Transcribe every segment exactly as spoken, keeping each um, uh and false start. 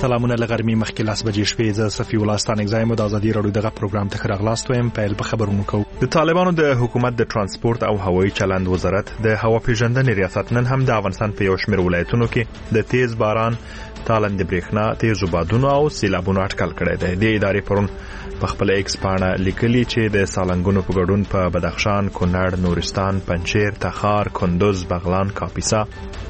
سلامونه لغرمي مخکې لاس بجې شپې ز صفي الله ستانک زایم د ازادي رادیو دغه پروګرام ته راغلاست وایم په په خبرونو کو د طالبانو د حکومت د ترانسپورت او هوایي چلند وزارت د هوا پیژندنې ریاست نن هم د افغانستان په یو شمېر ولایتونو کې د تیز باران تالند برېښنا تیز بادونو او سیلابونو اټکل کړی دی د ادارې پرون په خپل ایکس پاڼه لیکلي چې د سالنګونو په ګډون په بدخشان کونړ نورستان پنجشیر تخار کندوز بغلان کاپیسا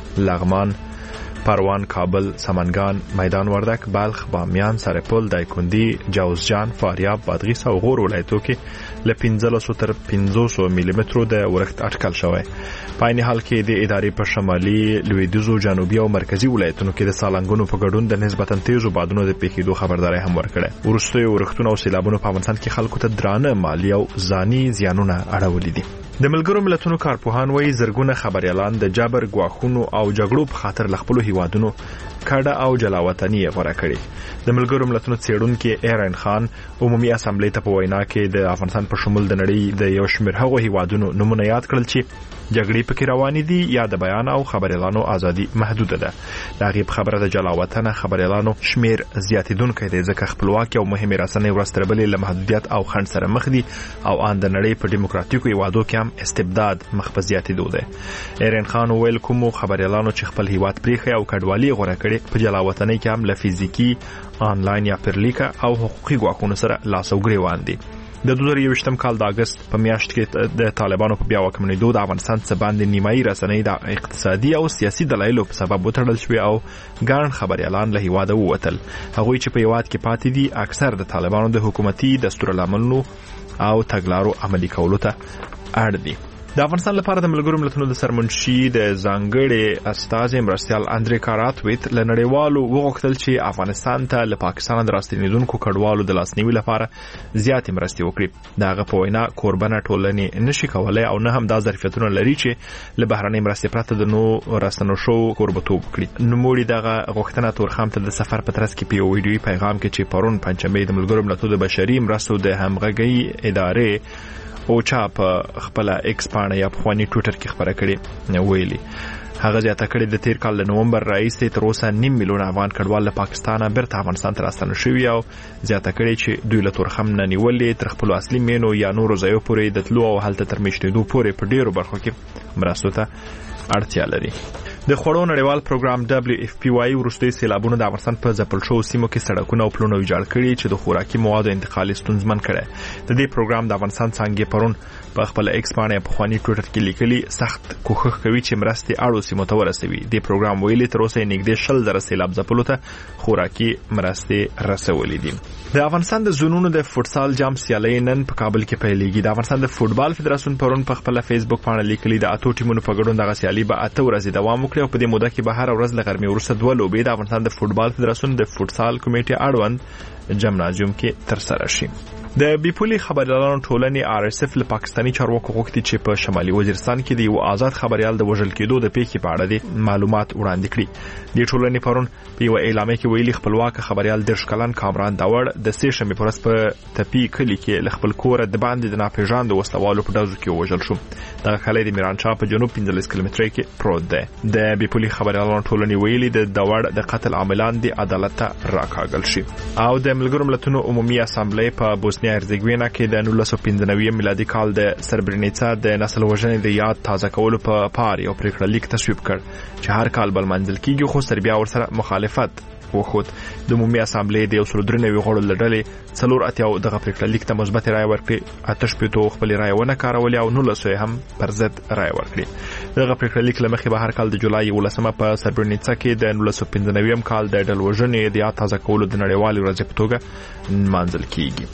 لغمان پروان کابل سمنگان میدان وردک بلخ بامیان سرپل دایکندی جوزجان فاریاب بادغیس او غور ولایتو کې ل پنځلس تر پنځوس ملي مترو د ورښت اټکل شوی په عین حال کې د ادارې په شمالي لویدیځو جنوبي او مرکزی ولایتونو کې د سالنګونو په ګډون د نسبتا تیزو بادونو د پیښېدو خبرداري هم ورکړه ورستوي ورښتونه او سیلابونو په افغانستان کې خلکو ته درانه مالی او ځاني زیانونه اړولې دي د ملګرو ملتونو کارپوهان وایي زرګونه خبريالان د جبر غواخونو او جګړو په خاطر لخپلو هیوادونو کډه او جلاوطني غوړه کړي د ملګرو ملتونو څېړونکو ایران خان عمومي اسامبلی ته په وینا کې د افغانستان په شمول د نړۍ د یو شمېر هغو هیوادونو نمونه یاد کړل چې جګړې پکې روانې دي یا د بیان او خبريالانو ازادي محدوده ده دا غیب خبره د جلاوطن خبريالانو شمیر زیاتیدونکو دی ځکه خپلواکي او مهمه رسنۍ ورستربلې له محدودیت او خنډ سره مخ دي او ان د نړۍ په دیموکراتیکو هیوادو کې هم استبداد مخفزياتي دوده ایران خان ویل کوم خبريالانو چې خپل هیواد پریخي او کډوالي غوړه کړي په جلاوطنۍ کې هم ل فزیکی آنلاین یا پرلیکا او حقوقي غواخونو سره لاس او ګریوان دي د دوه زره یوویشتم کال د اگست په میاشت کې د طالبانو په بیا واکمنېدو د افغانستان څخه باندې نیمایي رسنۍ د اقتصادي او سیاسي دلایلو په سبب وتړل شوې او ګڼ خبريالان له هیواده ووتل هغوی چې په هیواد کې پاتې دي اکثر د طالبانو د حکومتي دستورالعملونو او تګلارو عملي کولو ته اړ دي د افغانستان لپاره د ملګرو ملتونو د سرمنشي د ځانګړي استازي مرستيال اندري کاراتویت له نړیوالو وغوښتل چې افغانستان ته له پاکستان راستنیدونکو کډوالو د لاسنیوي لپاره زیاتې مرستې وکړي داغه په وینا کوربنه ټولنې نشي کولای او نه هم د ظرفیتونو لري چې له بهرنۍ مرستې پرته د نو راستنو شو کوربتوب کړي نوموړي دغه غوښتنه تورخم ته د سفر په ترڅ کې په ویډیوي پیغام کې چې پرون پنځمې د ملګرو ملتونو د بشري مرستو د همغږي ادارې او چا په خپل ایکس پاڼه یا په خواني ټویټر کې خبره کړې ویلي هغه زیاته کړې د تیر کال د نومبر راځي تر اوسه نیم میلیون افغان کډوال له پاکستانه بیرته افغانستان ته راستنه شوي او زیاته کړې چې دوی له تورخم نه نیولې تر خپل اصلي مینو یا نورو ځایو پورې د تلو او هلته تر میشتېدو پورې په ډیرو برخو کې مرستو ته اړتیا لري د خوړو نړیوال پروګرام دبليو اف پی وايي ورستي سیلابونو د افغانستان په ځپل شو سیمو کې سړکونه او پلونه ویجاړ کړي چې د خوراکي موادو انتقال ستونزمن کړي د دې پروګرام د افغانستان څنګه پرون په خپل ایکس باندې په خواني ټویټر کې لیکلي سخت کوښښ کوي چې مرستې اړو سیمو ته ورسوي د پروګرام ویلي تر اوسه نږدې شل در سیلاب ځپلو ته خوراکي مرستې رسولې دي د افغانستان د زونونو د فوتسال جام سیالۍ نن په کابل کې پیلېږي د افغانستان د فوتبال فدراسیون پرون په خپل فیسبوک باندې لیکلي د اتو ټیمونو په ګډون د سیالۍ به اته ورځې دوام وکړي او په دې موده کې به هر ورځ لغرمې ورسره دوه لوبې د افغانستان د فوتبال فدراسیون د فوتسال کمیټې اړوند جمنازیوم کې تر سره شي د بیپولي خبريالانو ټولنې آر اس اف له پاکستاني چارواکو غوښتي چې په شمالي وزیرستان کې د یو آزاد خبريال د وژل کېدو د پیښې په اړه د معلومات وړاندې کړي د ټولنې پرون په یو اعلامیه کې ویلي خپلواک خبريال د شکلن کامران داوړ د سې شنبې پر ورځ په تپی کلی کې ل خپل کور د باندې د ناپېژاندو وسلوالو په ډزو کې وژل شو دا کلی د میرانشاه په جنوب پنځلس کیلومتره کې پروت دی د بیپولي خبريالانو ټولنې ویلي د داوړ د قتل عاملان د عدالت ته راکاږل شي او د ملګرو ملتونو عمومي اسامبلی په بوسنیا هرزګوینا کې د نولس سوه پنځه نوي میلادي کال د سربرینیڅا د نسل وژنې د یاد تازه کولو په پار یو پریکړه لیک تصویب کړ چې هر کال بل منځل کیږي خو سربیا ورسره مخالفت وخت د عمومي اسامبلی د یو سل درې نوي غړو لړلې څلور اتیاو دغه پریکړه لیک ته مثبت رائے ورکړي آتش پېټو خپل رائے ونه کارولې او نولس هم پر ضد رائے ورکړي دغه پریکړه لیک لمخې به هر کال د جولای ولسمه په سربرینیڅا کې د نولس سوه پنځه نوي کال د ډل وژنې د یاد تازه کولو د نړیوالې ورځې په توګه منځل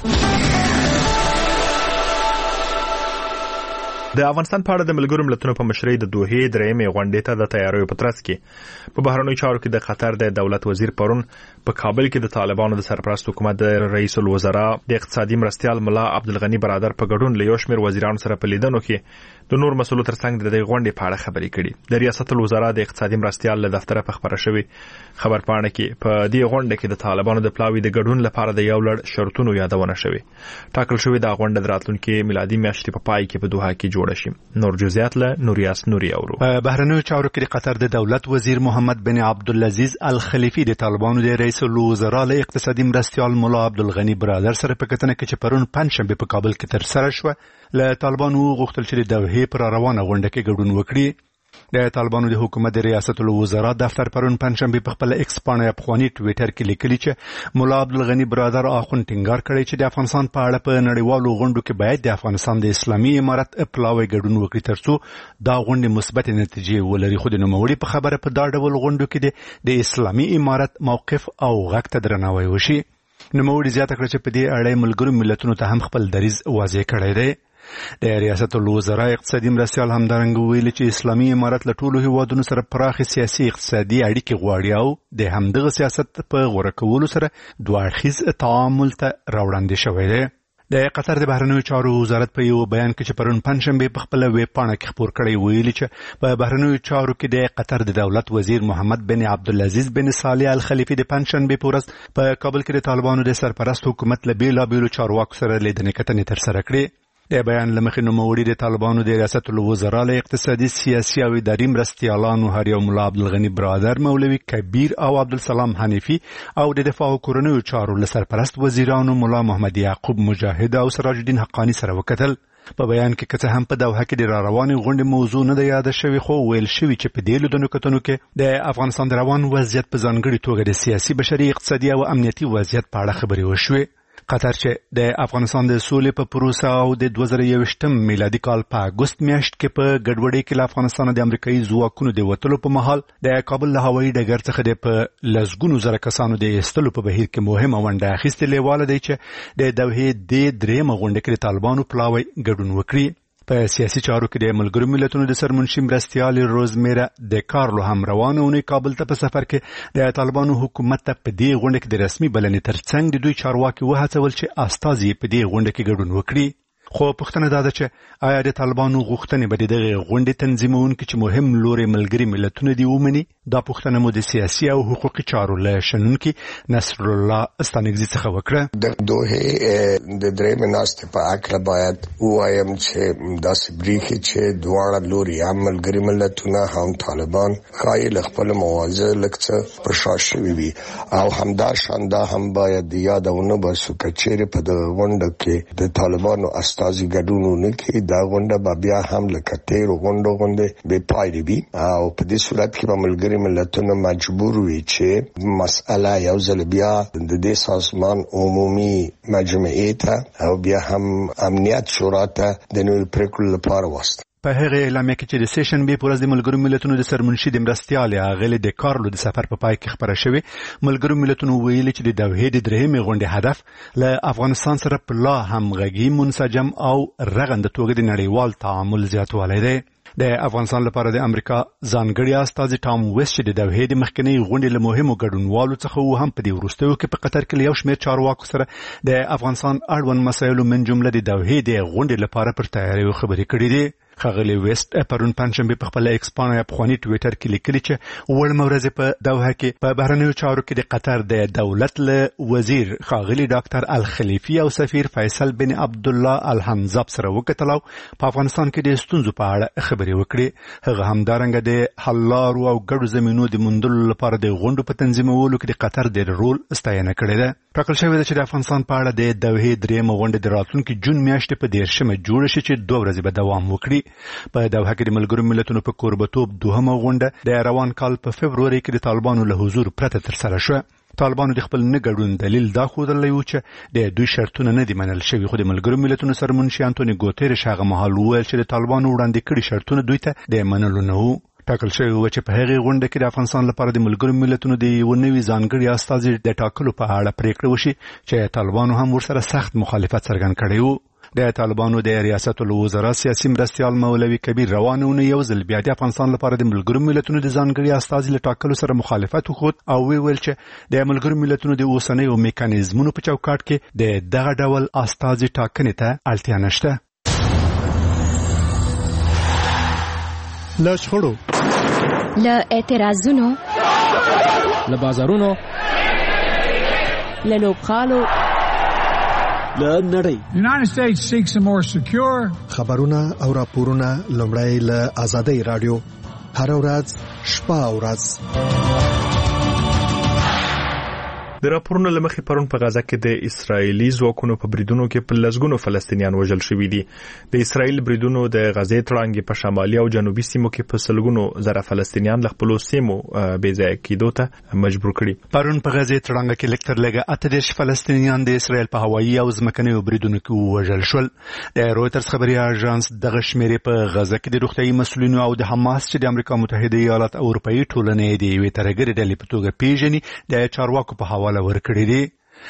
کیږي د افغانستان په اړه د ملګرو ملتونو په مشرۍ د دوحې درېمې غونډې ته د تیاریو په ترڅ کې په بهرنیو چارو کې د قطر د دولت وزیر پرون په کابل کې د طالبانو د سرپرست حکومت د رئیس الوزرا د اقتصادي مرستيال ملا عبدالغنی برادر په ګډون له یو شمېر وزیرانو سره په لیدنو کې د نور مسولو ترڅنګ د دې غونډې په اړه خبرې کړي. د ریاست الوزرا د اقتصادي مرستيال له دفتره په خبره شوی خبر پاڼه کې په دې غونډه کې د طالبانو د پلاوي د ګډون لپاره د یو لړ شرطونو یادونه شوی. ټاکل شوی د غونډه د راتلونکي میلادي میاشتې په پای کې په دوحه کې جوړه شي. نور جزئیات له نوریاس نوري اورو. په بهرنیو چارو کې د قطر د دولت وزیر محمد بن عبدالعزیز الخلیفي د طالبانو د رئیس الوزرا له اقتصادي مرستيال مولا عبدالغنی برادر سره په کتنه کې چې پرون پنځشنبه په کابل کې تر سره شو، له طالبانو غوښتل چې د دوحې پر روانه غونډه کې ګډون وکړي. د طالبانو د حکومت د ریاست الوزرا دفتر پرون پنځشنبه په خپل ایکس پاڼه افغاني ټویټر کې لیکلي چې مولا عبدالغنی برادر اخون ټینګار کړی چې د افغانستان په اړه په نړیوالو غونډو کې باید د افغانستان د اسلامي امارت پلاوی ګډون وکړي ترڅو دا غونډې مثبت نتیجې ولري. خو د نوموړي په خبره په دا ډول غونډو کې د اسلامي امارت موقف او غږ ته درناوی وشي. نوموړي زیاته کړه چې په دې اړه ملګرو ملتونو ته هم خپل دریځ واضح کړی دی. د ریاست الوزرا اقتصادي مرستيال همدارنګه ویلي چې اسلامي امارت له ټولو هیوادونو سره پراخ سیاسي اقتصادي اړیکې غواړي او د همدغه سیاست په غوړه کولو سره دوه اړخیز تعامل ته راوړاندې شوی دی. د قطر د بهرنیو چارو وزارت په یو بیان کې چې پرون پنځشنبه په خپل ویب پاڼه کې خبر کړی ویلي چې په بهرنیو چارو کې د قطر د دولت وزیر محمد بن عبدالعزیز بن صالح الخلیفي د پنځشنبه په ورځ په کابل کې د طالبانو د سرپرست حکومت له بیلابیلو چارواکو سره لیدنې کتنې ترسره کړې. د بیان لمخې نوموړي د طالبانو د ریاست الوزرا له اقتصادي سیاسي او اداري مرستيالانو هر یو مولا عبدالغنی برادر، مولوي کبیر او عبدالسلام حنیفي او د دفاع او کورنیو چارو له سرپرست وزیرانو مولا محمد یعقوب مجاهد او سراج الدین حقانی سره وکتل. په بیان کې کته هم په دوحه کې د رواني غونډې موضوع نه د یاد شوی، خو ویل شوی چې په دې لیدنو کتنو کې د افغانستان د روان وضعیت په ځانګړي توګه د سیاسي، بشري، اقتصادي او امنیتي وضعیت په اړه خبرې وشوې. قطر چې د افغانستان د سولې په پروسه او د دوه زره یوویشتم میلادي کال په اګوست میاشت کې په ګډوډۍ کې له افغانستان د امریکایي ځواکونو د وتلو په مهال د کابل له هوایي ډګر څخه د په لسګونو زره کسانو د ایستلو په بهیر کې مهمه ونډه اخیستې لیواله دی چې د دوحې د درېیمه غونډه کې د طالبانو پلاوی ګډون وکړي. په سیاسي چارو کې د ملګرو ملتونو د سرمنشي مرستيال روزمیرا د کارلو هم روانه اونۍ کابل ته په سفر کې د طالبانو حکومت ته په دې غونډه کې د رسمي بلنې ترڅنګ د دوی چارواکي وهڅول چې استازي په دې غونډه کې ګډون وکړي. خو پوښتنه دا ده چې آیا د طالبانو غوښتنې به د دغه غونډې تنظیمونکي چې مهم لوري ملګري ملتونه دي ومني؟ دا پوښتنه مو د سیاسي او حقوقي چارو له شنونکي نصر الله استانګزي څخه وکړه. د دوه د درېمې ناستې په اړه باید وایم چې داسې بریښي چې دواړه لوري هم ملګري ملتونه هم طالبان ښایي له خپل موازه لږ څه پر شا شوي وي او همدا شاندا هم باید یادونه باسو که چیرې په دغه غونډه کې د طالبانو استازي ګډون ونه کړي، دا غونډه به بیا هم لکه تېرو غونډو غوندې بې پایلې وي او په دې صورت کې به ملګري ملتونه مجبور وي چې مسأله یو ځل بیا د دې سازمان عمومي مجمعې ته او بیا هم امنیت شورا ته د نویو پرېکړو لپاره واستوي. په هغه اعلامیه کې چې د سیشنبې په ورځ د ملګرو ملتونو د سرمنشي د مرستيال اغلې د کارلو د سفر په پای کې خبره شوې، ملګرو ملتونو ویلي چې د دوحې د درېیمې غونډې هدف له افغانستان سره په لا همغږي، منسجم او رغنده توګه د نړیوال تعامل زیاتوالی دی. د افغانستان لپاره د امریکا ځانګړي استازي ټام ویسټ چې د دوحې د مخکنی غونډې له مهمو ګډونوالو څخه و هم په دې وروستیو کې په قطر کې یو شمېر چارواکو سره د افغانستان اړوند مسایلو من جمله د دوحې د غونډې لپاره پر تیاریو خبرې کړې دي. ښاغلی ویسټ پرون پنځشنبه په خپل ایکس پاڼه افغاني ټویټر کې لیکلي چې وړمه ورځ په دوحه کې په بهرنیو چارو کې د قطر د دولت له وزیر ښاغلی ډاکټر الخلیفي او سفیر فیصل بن عبد الله الحنزاب سره وکتل او په افغانستان کې د ستونزو په اړه خبرې وکړې. هغه همدارنګه د حل لارو او ګډو زمینو د موندلو لپاره د غونډو په تنظیمولو کې د قطر د رول ستاینه کړې ده. ټاکل شوې ده چې د افغانستان په اړه د دوحې درېیمه غونډه د راتلونکي جون میاشتې په دېرشمه جوړه شي چې دوه ورځې به دوام وکړي. په دوحه کې د ملګرو ملتونو په کوربتوب دوهمه غونډه د روان کال په فبروري کې د طالبانو له حضور پرته ترسره شوه. طالبانو د خپل نه ګډون دلیل دا ښودلی و چې د دوی شرطونه نه دي منل شوي، خو د ملګرو ملتونو سرمنشي انټوني ګوتیرش هغه مهال وویل چې د طالبانو وړاندې کړي شرطونه دوی ته د منلو نه وو. ټاکل شوی و چې په هغې غونډه کې د افغانستان لپاره د ملګرو ملتونو د یو نوي ځانګړي استازي د ټاکلو په اړه پریکړه وشي چې طالبانو هم ورسره سخت مخالفت څرګند کړی و. د طالبانو د ریاست الوزرا سیاسي مرستيال مولوي کبیر روانونه یو ځل بیا د افغانستان لپاره د ملګرو ملتونو د ځانګړي استازي له ټاکلو سره مخالفت وکړ او ویل چې د ملګرو ملتونو د اوسنیو میکانیزمونو په چوکاټ کې د دغه ډول استازي ټاکنې ته اړتیا نشته. له شخړو، له اعتراضونو، له بازارونو، له لوبغالو، له نړۍ. United States seeks a more secure. خبرونه او راپورونه لومړی له آزادۍ رادیو هر ورځ شپه او ورځ. د راپورونو لمخې پرون په غزه کې د اسرایلی ځواکونو په بریدونو کې په لسګونو فلسطینیان وژل شوي دي. د اسرایل بریدونو د غزې تړانګې په شمالي او جنوبي سیمو کې په سلګونو زره فلسطینیان له خپل سیمو بې ځای کېدو ته مجبور کړي. پرون په غزې تړانګه کې لکتر لګه اته دېرش فلسطینیان د اسرایل په هوایي او ځمکنیو بریدونو کې وژل شول. د رویترز خبري اژانس دغه شمیرې په غزه کې د روغتیايي مسؤلینو او د حماس چې د امریکا متحده ایالات او اروپאי ټولنې د یوې ترهګرې ډلې په توګه پیژني د چارواکو په حواله ورکړي دي.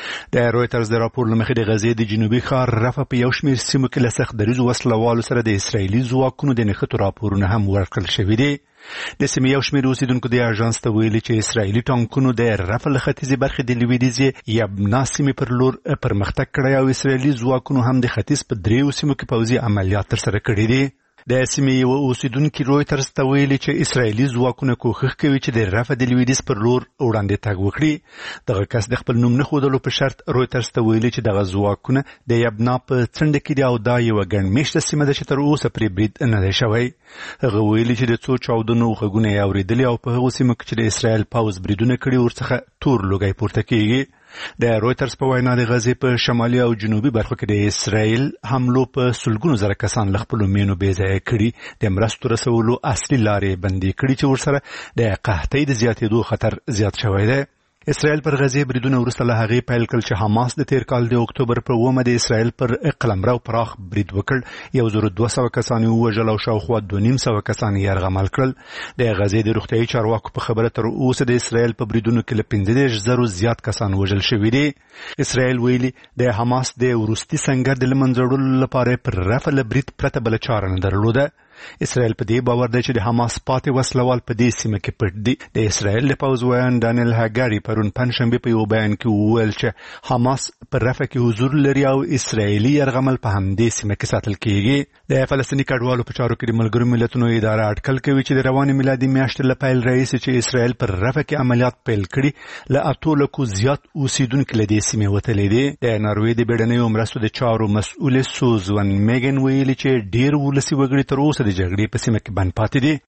د رویترز د راپور لمخې د غزې د جنوبي ښار رفح په یو شمېر سیمو کې له سخت دریځو وسلوالو سره د اسرایلي ځواکونو د نښتو راپورونه هم ورکړل شوي دي. د سیمې یو شمېر اوسیدونکو د اژانس ته ویلي چې اسرایلي ټانکونو د رفح له ختیځې برخې د لویدیځې یبنا سیمې پر لور پرمختګ کړی او اسرایلي ځواکونو هم د ختیځ په دریو سیمو کې پوځي عملیات ترسره کړي دي. د سیمې یو اوسیدونکي رویترز ته ویلي چې اسرایلي ځواکونه کوښښ کوي چې د رفح د لویدیځ پر لور وړاندې تګ وکړي. دغه کس د خپل نوم نه ښودلو په شرط رویترز ته ویلي چې دغه ځواکونه د یبنا په څنډه کې دي او دا یوه ګڼمېشته سیمه ده چې تر اوسه پرې برید نه دی شوی. هغه ویلي چې د څو چاودنو غږونه یې اورېدلي او په هغو سیمو کې چې د اسرایل پوځ بریدونه کړي ورڅخه تور لوګی پورته کېږي. د رویترز په وینا د غزې په شمالي او جنوبي برخو کې د اسرایل حملو په سلګونو زره کسان له خپلو مینو بې ځایه کړي، د مرستو رسولو اصلي لارې بندي کړي چې ورسره د قحطۍ د زیاتېدو خطر زیات شوی دی. اسرائیل پر غزې بریدونه وروسته له هغې پیل کړل چې حماس د تیر کال د اکتوبر پر اوومه د اسرائیل پر قلمرو پراخ برید وکړ. یو زر دوه سوه کسان یې ووژل او شاوخوا دوه نیم سوه کسان یې یرغمل کړل. د غزې د روغتیايي چارواکو په خبره تر اوسه د اسرائیل په بریدونو کې له پنځه دېرش زرو زیات کسان وژل شوي دي. اسرائیل ویلي د حماس د وروستي سنګر د له منځه وړلو لپاره پر رفح له برید پرته بله چاره نه درلوده. اسرائیل په دې باور دی چې د حماس پاتې وسلوال په دې سیمه کې پټ دي. د اسرائیل د پوځ ویان ډانیل هاګاري پرون پنجشنبه په یو بیان کې وویل چې حماس په رفح کې حضور لري او اسرائیلي یرغمل په همدې سیمه کې ساتل کېږي. د فلسطیني کډوالو په چارو کې د ملګرو ملتونو اداره اټکل کوي چې د روانې میلادي میاشتې له پیل راهیسې چې اسرائیل پر رفح کې عملیات پیل کړي له اتو لکو زیات اوسیدونکي له دې سیمې وتلي دي. د ناروې د بیړنیو مرستو د چارو مسؤل سوزون میګن ویلي چې ډېر ولسي وګړي تر اوسه د جګړې په سیمه کې بند پاتې دي.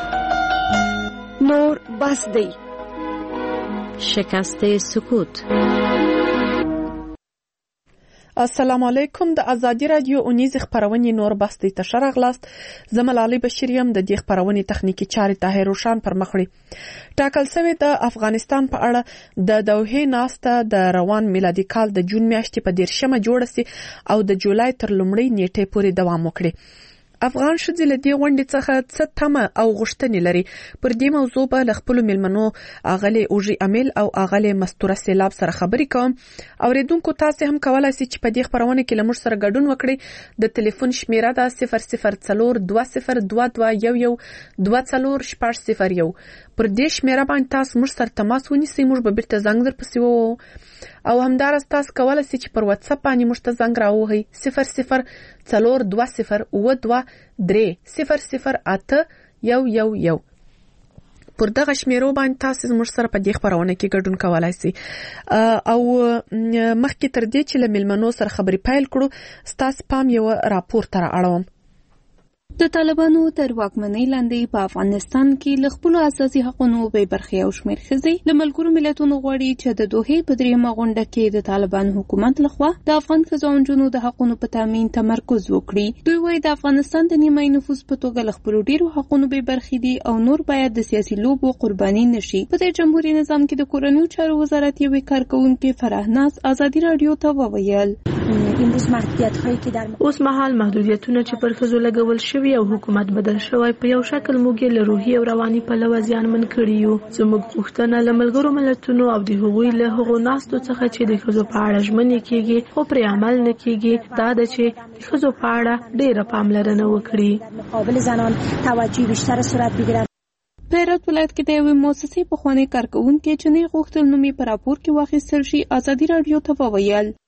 نور بس دی. شکست سکوت. السلام علیکم. د ازادي رادیو اونیز خبرونه نور بس دی ته شرغلاست. زملالي بشریم د دې خبرونه تخنیکی چارې طاهر روشان پر مخړي. ټاکل شوی د افغانستان په اړه د دوحې ناسته د روان میلادي کال د جون میاشتې په دیرشمه جوړه سي او د جولای تر لومړۍ نیټې پورې دوام وکړي. افغان ښځې له دې غونډې څخه څه تمه او غوښتنې لري؟ پر دې موضوع به له خپلو میلمنو اغلې اوژي امیل او اغلې مستوره سیلاب سره خبرې کوم. اوریدونکو تاسو هم کولای شئ چې په دې خبرونه کې له موږ سره ګډون وکړئ. د ټلیفون شمیره ده صفر صفر څلور دوه صفر دوه دوه یو یو دوه څلور شپږ صفر یو. پر دې شمیره باندې تاسو موږ سره تماس ونیسئ، موږ به بیرته زنګ درپسې ووهو. او همداراز تاسو کولای شئ چې پر واتس اپ باندې موږ ته زنګ راووهئ صفر صفر څلور دوه صفر اووه دوه درې صفر صفر اته یو یو یو. پر دغه شمیرو باندې تاسو موږ سره په دې خبرونه کې ګډون کولای شئ. او مخکې تر دې چې له میلمنو سره خبرې پیل کړو، ستاسو پام یو راپور تر اړوم. د طالبانو تر واکمنۍ لاندې په افغانستان کې له خپلو اساسي حقونو بې برخې او شمېر ښځې له ملګرو ملتونو غواړي چې د دوحې په درېیمه غونډه کې د طالبان حکومت لخوا د افغان ښځو او نجونو د حقونو په تامین تمرکز وکړي. دوی وایي د افغانستان د نیمایي نفوس په توګه له خپلو ډېرو حقونو بې برخې دي او نور باید د سیاسي لوبو قرباني نشي. په دې جمهوري نظام کې د کورنیو چارو وزارت یوې کارکوونکې فرهناز ازادي راډیو ته وویل اوس مهال محدودیتونه چې پر ښځو لګول شوي او حکومت بدل شوی په یو شکل موږ له روحي او رواني پلوه زیانمن کړي یو. زموږ غوښتنه له ملګرو ملتونو او د هغوی له هغو ناستو څخه چې د ښځو په اړه ژمنې کېږي خو پرې عمل نه کېږي دا ده چې د ښځو په اړه ډېره پاملرنه وکړي. په هرات ولایت کې د یوې مؤسسې پخوانی کارکوونکې چې نه غوښتل نوم یې په راپور کې واخیستل شي ازادي راډیو ته وویل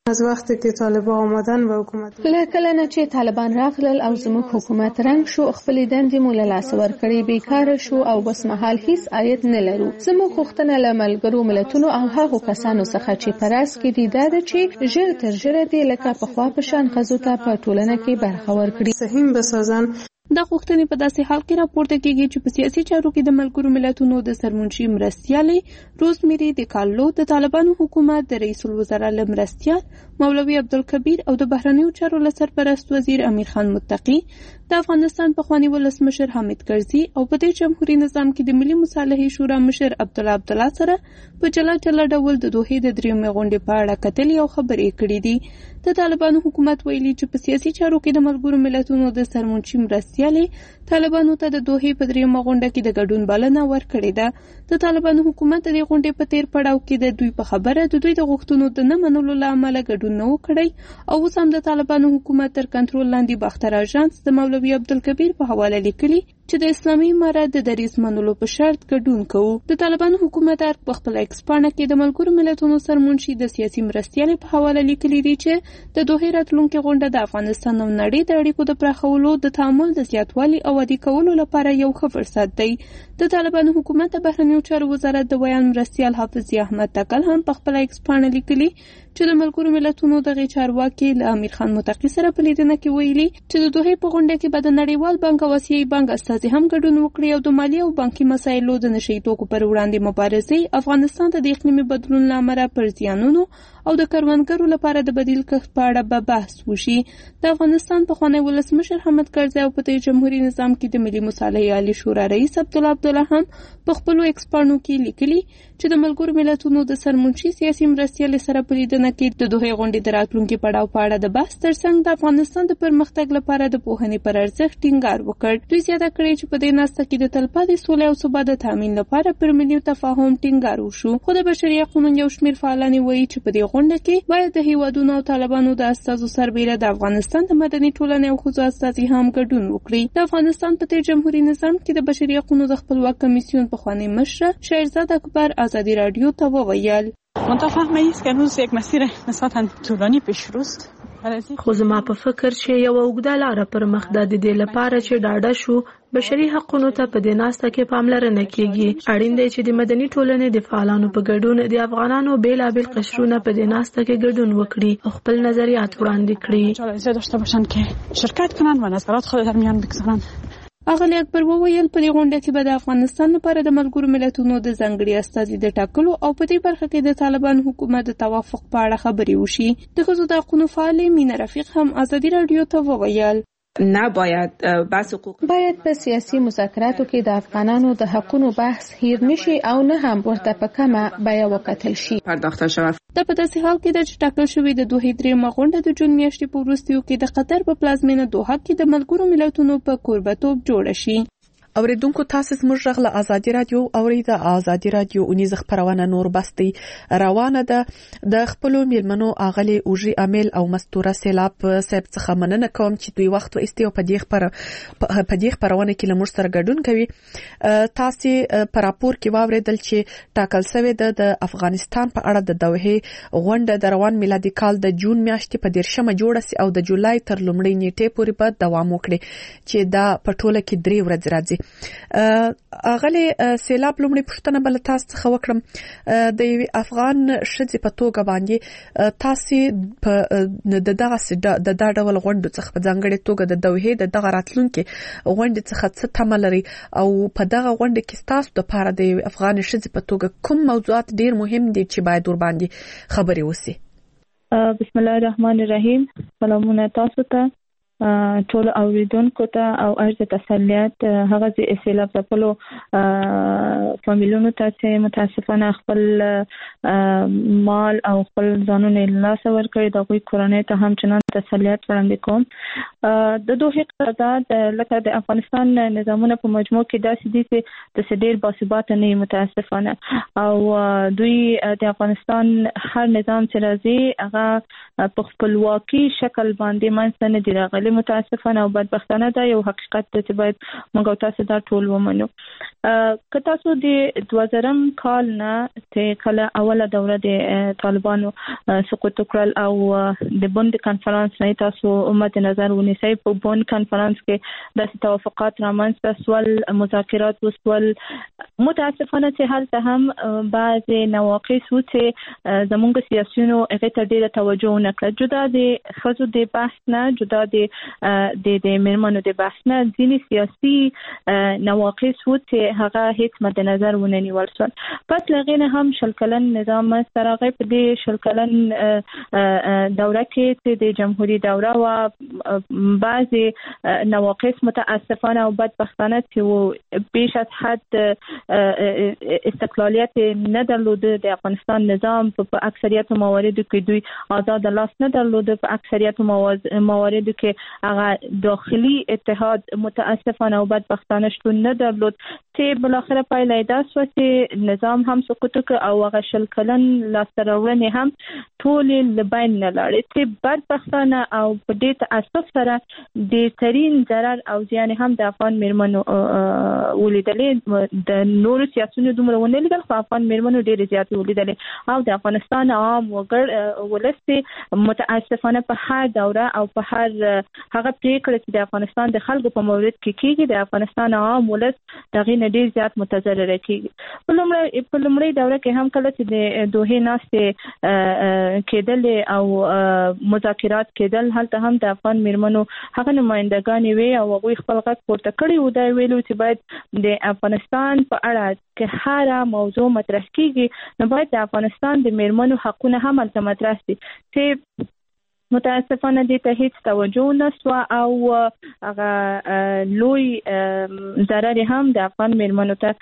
از وقتی که طالبان آمدن و حکومت کله نه چې طالبان راغلل او زموږ حکومت رنګ شو، خپل دندې مو له لاسه ورکړې، بیکاره شو او بس مهال هیڅ عاید نه لرو. زموږ غوښتنه له ملګرو ملتونو او هغو کسانو څخه چې په راس کې دي دا ده چې ژر تر ژره دې لکه پخوا په شان ښځو ته په ټولنه کې برخه ورکړي. سهم بسازن. دا غوښتنې په داسې حال کې راپورته کیږي چې په سیاسي چارو کې د ملګرو ملتونو د سرمنشي مرستیالې روزمیری د کالو د طالبانو حکومت د رئیس الوزرا مرستیال مولوي عبدالکبیر او د بهرنیو چارو له سرپرست وزیر امیر خان متقی د افغانستان پخوانی ولسمشر حامد کرزي او په دې جمهوریت نظام کې د ملي مصالحې شورا مشر عبدالله عبدالله سره په جلا جلا ډول د دوحې د دریمې غونډې په اړه کتلې او خبرې کړې دي. د طالبانو حکومت ویلي چې په سیاسي چارو کې د ملګرو ملتونو د سرمنشي مرستیالې طالبانو ته د دوحې په دریمه غونډه کې د ګډون بلنه ورکړې ده. د طالبانو حکومت د غونډې په تیر پړاو کې د دوی په خبره د دوی د غوښتنو د نه منلو له امله ګډون نه وکړي او اوس هم د طالبانو حکومت تر کنټرول لاندې باختر اژانس د مولوي عبدالکبیر په حواله لیکلي چې د اسلامي امارت د دریځ منلو په شرط ګډون کوو. د طالبانو حکومت په خپل ایکس پاڼه کې د ملګرو ملتونو سرمنشي د سیاسي مرستیالې په حواله لیکلي دي چې د دوحې راتلونکي غونډه د افغانستان او نړۍ د اړیکو د پراخولو د تعامل د زیاتوالي او عادي کولو لپاره یو ښه فرصت دی. د طالبانو حکومت د بهرنیو چارو وزارت د بیان مرستیال حافظ احمد تکل هم په خپل ایکس پاڼه لیکلي چې د ملګرو ملتونو د چارواکي له امیر خان متقی سره په لیدنه کې ویلي چې د دوحې په غونډه کې به د نړیوال بانک او آسیایي بانک استازي هم ګډون وکړي او د مالي او بانکي مسایلو د نشي توکو پر وړاندې مبارزې افغانستان ته د اقلیمي بدلون لامل پر زیانونو او د کروندګرو لپاره د بدیل کښت په اړه به بحث وشي. د افغانستان پخوانی ولسمشر حامد کرزي او په دې جمهوریت نظام کې د ملي مصالحې عالی شورا رئیس عبدالله عبدالله هم په خپلو ایکس پاڼو کې لیکلي چې د ملګرو ملتونو د سرمنشي سیاسي مرستیالې سره په لیدنه کې د دوحې غونډې د راتلونکي پړاو په اړه د بحث ترڅنګ د افغانستان د پرمختګ لپاره د پوهنې پر ارزښت ټینګار وکړ. دوی زیاته کړې چې په دې ناسته کې د تلپاتې سولې او ثبات د تامین لپاره پر ملي تفاهم ټینګار وشو. خو د بشري حقوقو یو شمېر فعالان وایي چې په دې غونډه کې باید د هیوادونو او طالبانو د استازو سربېره د افغانستان د مدني ټولنې او ښځو استازي هم ګډون وکړي. د افغانستان په تیر جمهوریت نظام کې د بشري حقوقو د خپلواک کمیسیون پخوانی مشر شهرزاد اکبر آزادی رادیو ته وویل متفاهمه است که هنوز یک مسیر نسبتاً طولانی پیش روست. خو زما په فکر چې یو اوږده لاره پر مخ ده د دې لپاره چې ډاډه شو بشري حقوقو ته په دې ناسته کې پاملرنه کیږي. اړین دی چې د مدني ټولنې د فعالانو په ګډون د افغانانو بیلابیل قشرونه په دې ناسته کې ګډون وکړي او خپل نظریات وړاندې کړي. اجازه داشته باشند که شرکت کنند و نظرات خود در میان بگذارند. اغلی اکبر وویل په دې غونډه کې به د افغانستان لپاره د ملګرو ملتونو د ځانګړي استازي د ټاکلو او په دې برخه کې د طالبان حکومت د توافق په اړه خبرې وشي. د ښځو د حقوقو فعالې مینه رفیق هم آزادي رادیو ته وویل نباید بحث حقوق باید په سیاسي مذاکراتو کې د افغانانو د حقوقو بحث هیر نشي او نه هم ورته په کمه بیه وکتل شي. پرداخته شوه. دا په داسې حال کې ده چې ټاکل شوې د دوحې دریمه غونډه د جون میاشتې په وروستیو کې د قطر په پلازمینه دوحه کې د ملګرو ملتونو په کوربه‌توب جوړه شي. اوریدونکو تاسو زموږ غږ له ازادي رادیو اورید ازادي رادیو اونیز خبرونه نور بستي روانه ده. د خپل میلمنو اغلی اوجي امیل او مستوره سیلاب صاحب څخه مننه کوم چې دوی وخت و استیو په دې خبر په دې خبرونه کې لمر سره ګډون کوي. تاسو پر راپور کې واوریدل چې ټاکل شوی د افغانستان په اړه د دوحې غونډه د روان میلادي کال د جون میاشتې په دیرشمه جوړه سي او د جولای تر لومړۍ نیټې پورې به دوام وکړي چې دا په ټوله کې درې ورځې راځي. اغلی سیلاب لومړی پښتنه بل تاسو څخه وکړم د افغان شذ په توګه باندې تاسو په د دغه د دا ډول غونډو څخه په ځانګړي توګه د دوحې د دغه راتلونکي غونډې څخه څه تمه لري او په دغه غونډه کې تاسو د پاره د افغان شذ په توګه کوم موضوعات ډیر مهم دي چې باید ور باندې خبرې وسی؟ بسم الله الرحمن الرحیم. سلامونه تاسو ته ټول اوریدونکو ته او عرض تسلیت هغه چې سیلاب ځپلو فامیلونو ته چې متاسفانه خپل مال او خپل ځانونه لاس ورکړي د غوي کورنۍ ته هم چنان تسلیت وړاندې کوم. د دوحې قرارداد لکه د افغانستان نظامونه په مجموع کې داسې دي چې د ډېر باثباته نه متاسفانه او دوی د افغانستان هر نظام چې راځي هغه په خپلواکي شکل باندې منځ نه دی راغلی ډېر متاسفانه او بدبختانه ده، یو حقیقت دی چې باید موږ تاسو دا ټول ومنو. که تاسو د دوه زرم کال نه چې کله اوله دوره د طالبانو سقوط وکړل او د بوند کانفرنس نه تاسو مد نظر ونیسئ، په بوند کانفرنس کې د توافقات رامنځته سول، مذاکرات وسول. متاسفانه چې هلته هم بعض نواقص و چې زموږ سیاسيونو هغه ته ډېره توجه نه کړه. جدا د ښځو د بحث نه، جدا د د میرمنو د بحث نه، ځینې سیاسي نواقص و چې هغه هیڅ مد نظر ونه نیول شول. پس لغې نه هم شل کلن نظام سره په دې شل کلن دوره کې چې د جمهوریت دوره و بعضی نواقص متاسفانه او بدبختانه چې بیش از حد استقلالیت نه درلوده. د افغانستان نظام په اکثریت مواردو کې دوی آزاد لاس نه درلوده، په اکثریت مواردو کې هغه داخلي اتحاد متاسفانه او بدبختانه شتون نه درلود چې بالاخره پایله دا شو چې نظام هم سقوط وکړ او هغه شل کلن لاسته راوړنې هم ټولې له بین نه لاړې چې بدبختانه او په دې تاسف سره ډېرترین ضرر او زیان هم د افغان میرمنو ولیدلې. د نورو سیاسيونو دومره ونه لیدل، خو افغان میرمنو ډېرې زیاتې ولیدلې او د افغانستان عام وګړي ولس متاسفانه په هر دوره او په هر هغه پریکړه چې د افغانستان د خلکو په مورد کې کیږي، د افغانستان عام ولس دغه نه ډېر زیات متضرر کیږي. په لومړی په لومړی دوره کې هم کله چې د دوه ناستې کېدل او مذاکرات کېدل، هلته هم د افغان میرمنو هغه نمائندګانې وي او هغوی خپل غږ پورته کړی و، دا ویلو چې باید د افغانستان په اړه که هر موضوع مطرح کیږي نو باید د افغانستان د میرمنو حقونه هم هلته مطرح شي، چې متاسفانه دې ته هیڅ توجه نه شوه او هغه لوی ضرر هم د افغان میرمنو ته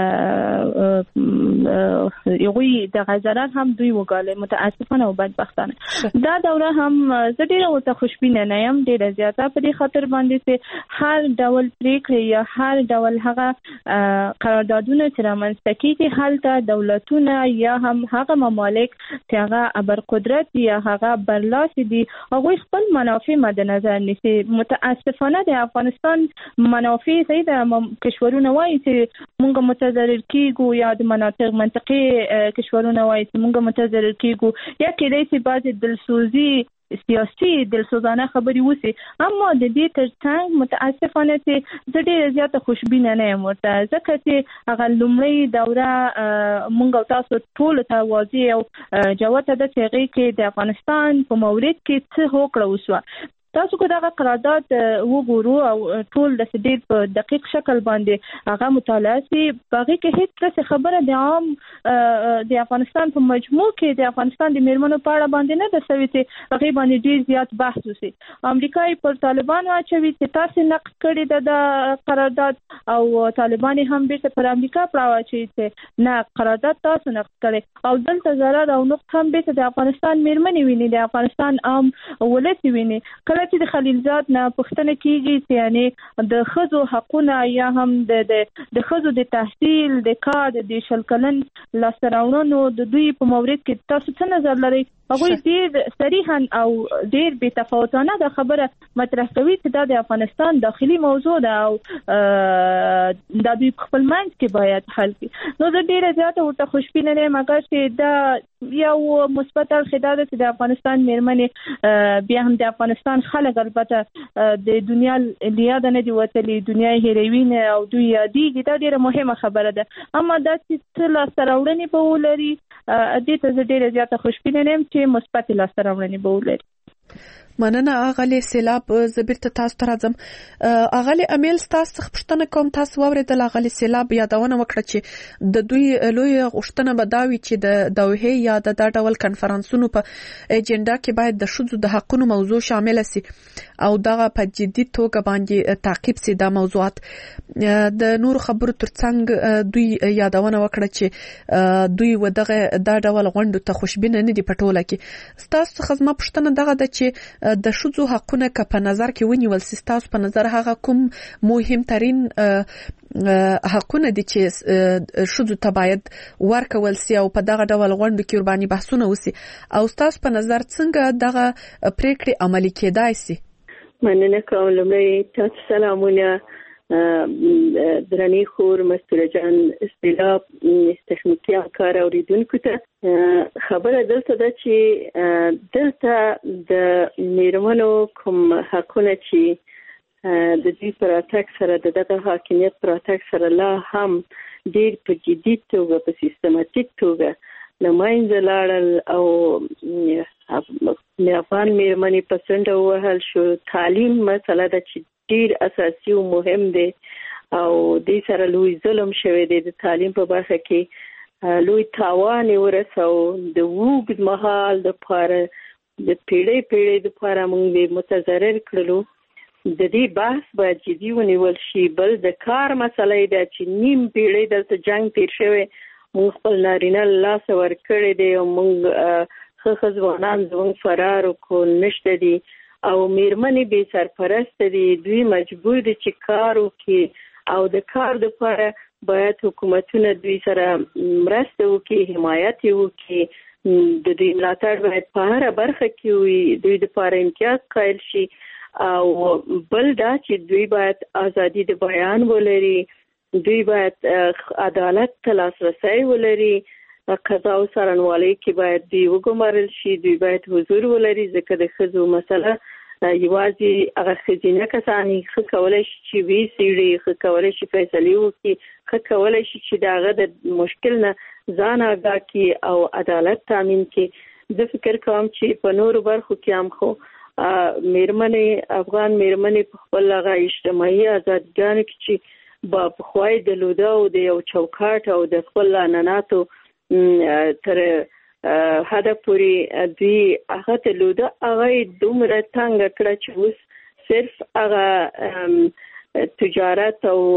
یوې دغه ضرر هم دوی وګالي متاسفانه او بدبختانه. دا دوره هم زه ډېره ورته خوشبینه نه یم، ډېره زیاته په دې خاطر باندې چې هر ډول پریکړې یا هر ډول هغه قراردادونه چې رامنځته کېږي هلته دولتونه یا هم هغه ممالک چې هغه ابرقدرت یا هغه برلاسي دي هغوی خپل منافع مد نظر نیسي. متاسفانه د افغانستان منافع صحیح د کشورونه وایي چې موږ متضرر کیږو یا د مناطق منطقي کشورونه وایي چې موږ متضرر کیږو یا کېدای شي بعضې دلسوزي سیاسي دلسوزانه خبري وسی، اما د دې ترڅنګ متاسفانه چې زه ډېره زیاته خوشبینه نه یم ورته، ځکه چې هغه لومړی دوره موږ تاسو ټول ته واضح او جوته ده چې هغې کې د افغانستان په مورد کې څه هوکړه وشوه. تاسو کو دغه قرارداد وګورو او ټول د ډېر په دقیق شکل باندې هغه مطالعه سي، باغې کې هیڅ څه خبره د عام د افغانستان په مجموع کې د افغانستان د میرمنو په اړه باندې نه ده شوې چې هغې باندې ډېر زیات بحث وشي. امریکا یې پر طالبانو اچوي چې تاسې نقد کړي ده د قرارداد او طالبان هم بیرته پر امریکا پړاو اچوي چې نه قرارداد تاسو نقد کړي، او دلته ضرر او نقص هم بیرته د افغانستان میرمنې ویني، د افغانستان عام ولس ویني. کله چې د خلیلزاد نه پوښتنه کیږي چې یعنی د ښځو حقونه یا هم د د ښځو د تحصیل د کار د شل کلن لاسته راوړنو د دوی په مورد کې تاسو څه نظر لرئ؟ هغوی ډېر صریحا او ډېر بې تفاوتانه د خبره مطرح کوي چې دا د افغانستان داخلي موضوع ده او دا دوی خپل منځ کې باید حل کړي. نو زه ډېره زیاته ورته خوشبینه نه یم، مګر چې دا یو مثبت اړخ دا ده چې د افغانستان میرمنې بیا هم د افغانستان خلک البته د دنیا لیاده نه دي وتلي، دنیا یې هېروي نه او دوی یادېږي، دا ډېره مهمه خبره ده. اما دا چې څه لاسته راوړنې به ولري دې ته زه ډېره زیاته خوشبینه نه یم چې مثبت لاسته راوړنې به ولري. مننه اغلی سیلاب. زبیر ته تاسو ته راځم. اغلی امیل تاسو څخه پوښتنه کوم، تاسو واوریدل اغلی سیلاب یادونه وکړه چې د دوی لوی غوښتنه به دا وي چې د دوحې یا د دا ډول کنفرانسونو په اجنډا کې باید د ښځو د حقونو موضوع شامل شي او دغه په جدي توګه باندې تعقیب شي دا موضوعات. د نور خبرو ترڅنګ دوی یادونه وکړه چې دوی ودغه دا ډول غونډو ته خوشبینه نه دي په ټوله کې. تاسو څخه زما پوښتنه دغه ده چې د ښځو حقونه که په نظر کې ونیول سي، تاسو په نظر هغه کوم مهم ترين حقونه دي چې ښځو ته باید ورکول سي او په دغه ډول غونډو کې ورباندې بحثونه وسي، او تاسو په نظر څنګه دغه پریکړې عملي کېدای سي؟ مننه کوم. لمړی تاسو سلامونه درنې خور مستوره جان استیلاب تخنیکی همکار اوریدونکو ته. خبره دلته ده چې دلته د میرمنو کوم حقونه چې د دې پراتک سره د دغه حاکمیت پراتک سره لا هم ډیر په جدي توګه په سیستماتیک توګه لماینځه لاړل او افغان میرمنې په څنډه ووهل شو. تعلیم مسله ده چې ډیر اساسي او مهم دی او د سره لوی ظلم شوی دی. د تعلیم په برخه کې لوی تاوان ورسو د وګد مهال د پاره د پیړۍ پیړۍ د پاره موږ متضرر کړلو. د دې بحث باید جدي ونیول شي. بل د کار مسلې ده چې نیم پیړۍ دلته جنگ تیر شوی، موږ خپل نارینه لاس ورکړی دی او موږ ښه ځوانان زموږ فرار کو نشته دي او میرمنې به سرپرست دي. دوی مجبور دي چې کار وکړي او د کار لپاره باید حکومتونه دوی سره مرسته وکړي، حمایت وکړي. د دوی ملاتړ باید په هر برخه کې وي، دوی لپاره امتیاز قایل شي. او بل دا چې دوی باید ازادي د بیان ولري، دوی باید عدالت ته لاسرسی ولري، قضا او څارنوالۍ کې باید دوی وګمارل شي، دوی باید حضور ولري. ځکه د ښځو مسله یوازې هغه ښځینه کسان ښه کولی شي چې وی سیړي، ښه کولی شي فیصلې وکړي، ښه کولی شي چې د هغه د مشکل نه ځان آګاه کړي او عدالت تامین کړي. زه فکر کوم چې په نورو برخو کې هم خو میرمنې افغان میرمنې په خپل هغه اجتماعي ازادګانو کې چې با پخوای د لوده او د یو چوکاټ او د خپل عنعناتو تر هدا پوری دوی هغه ته لوده هغه دومره څنګه کړه چې اوس صرف هغه تجارت او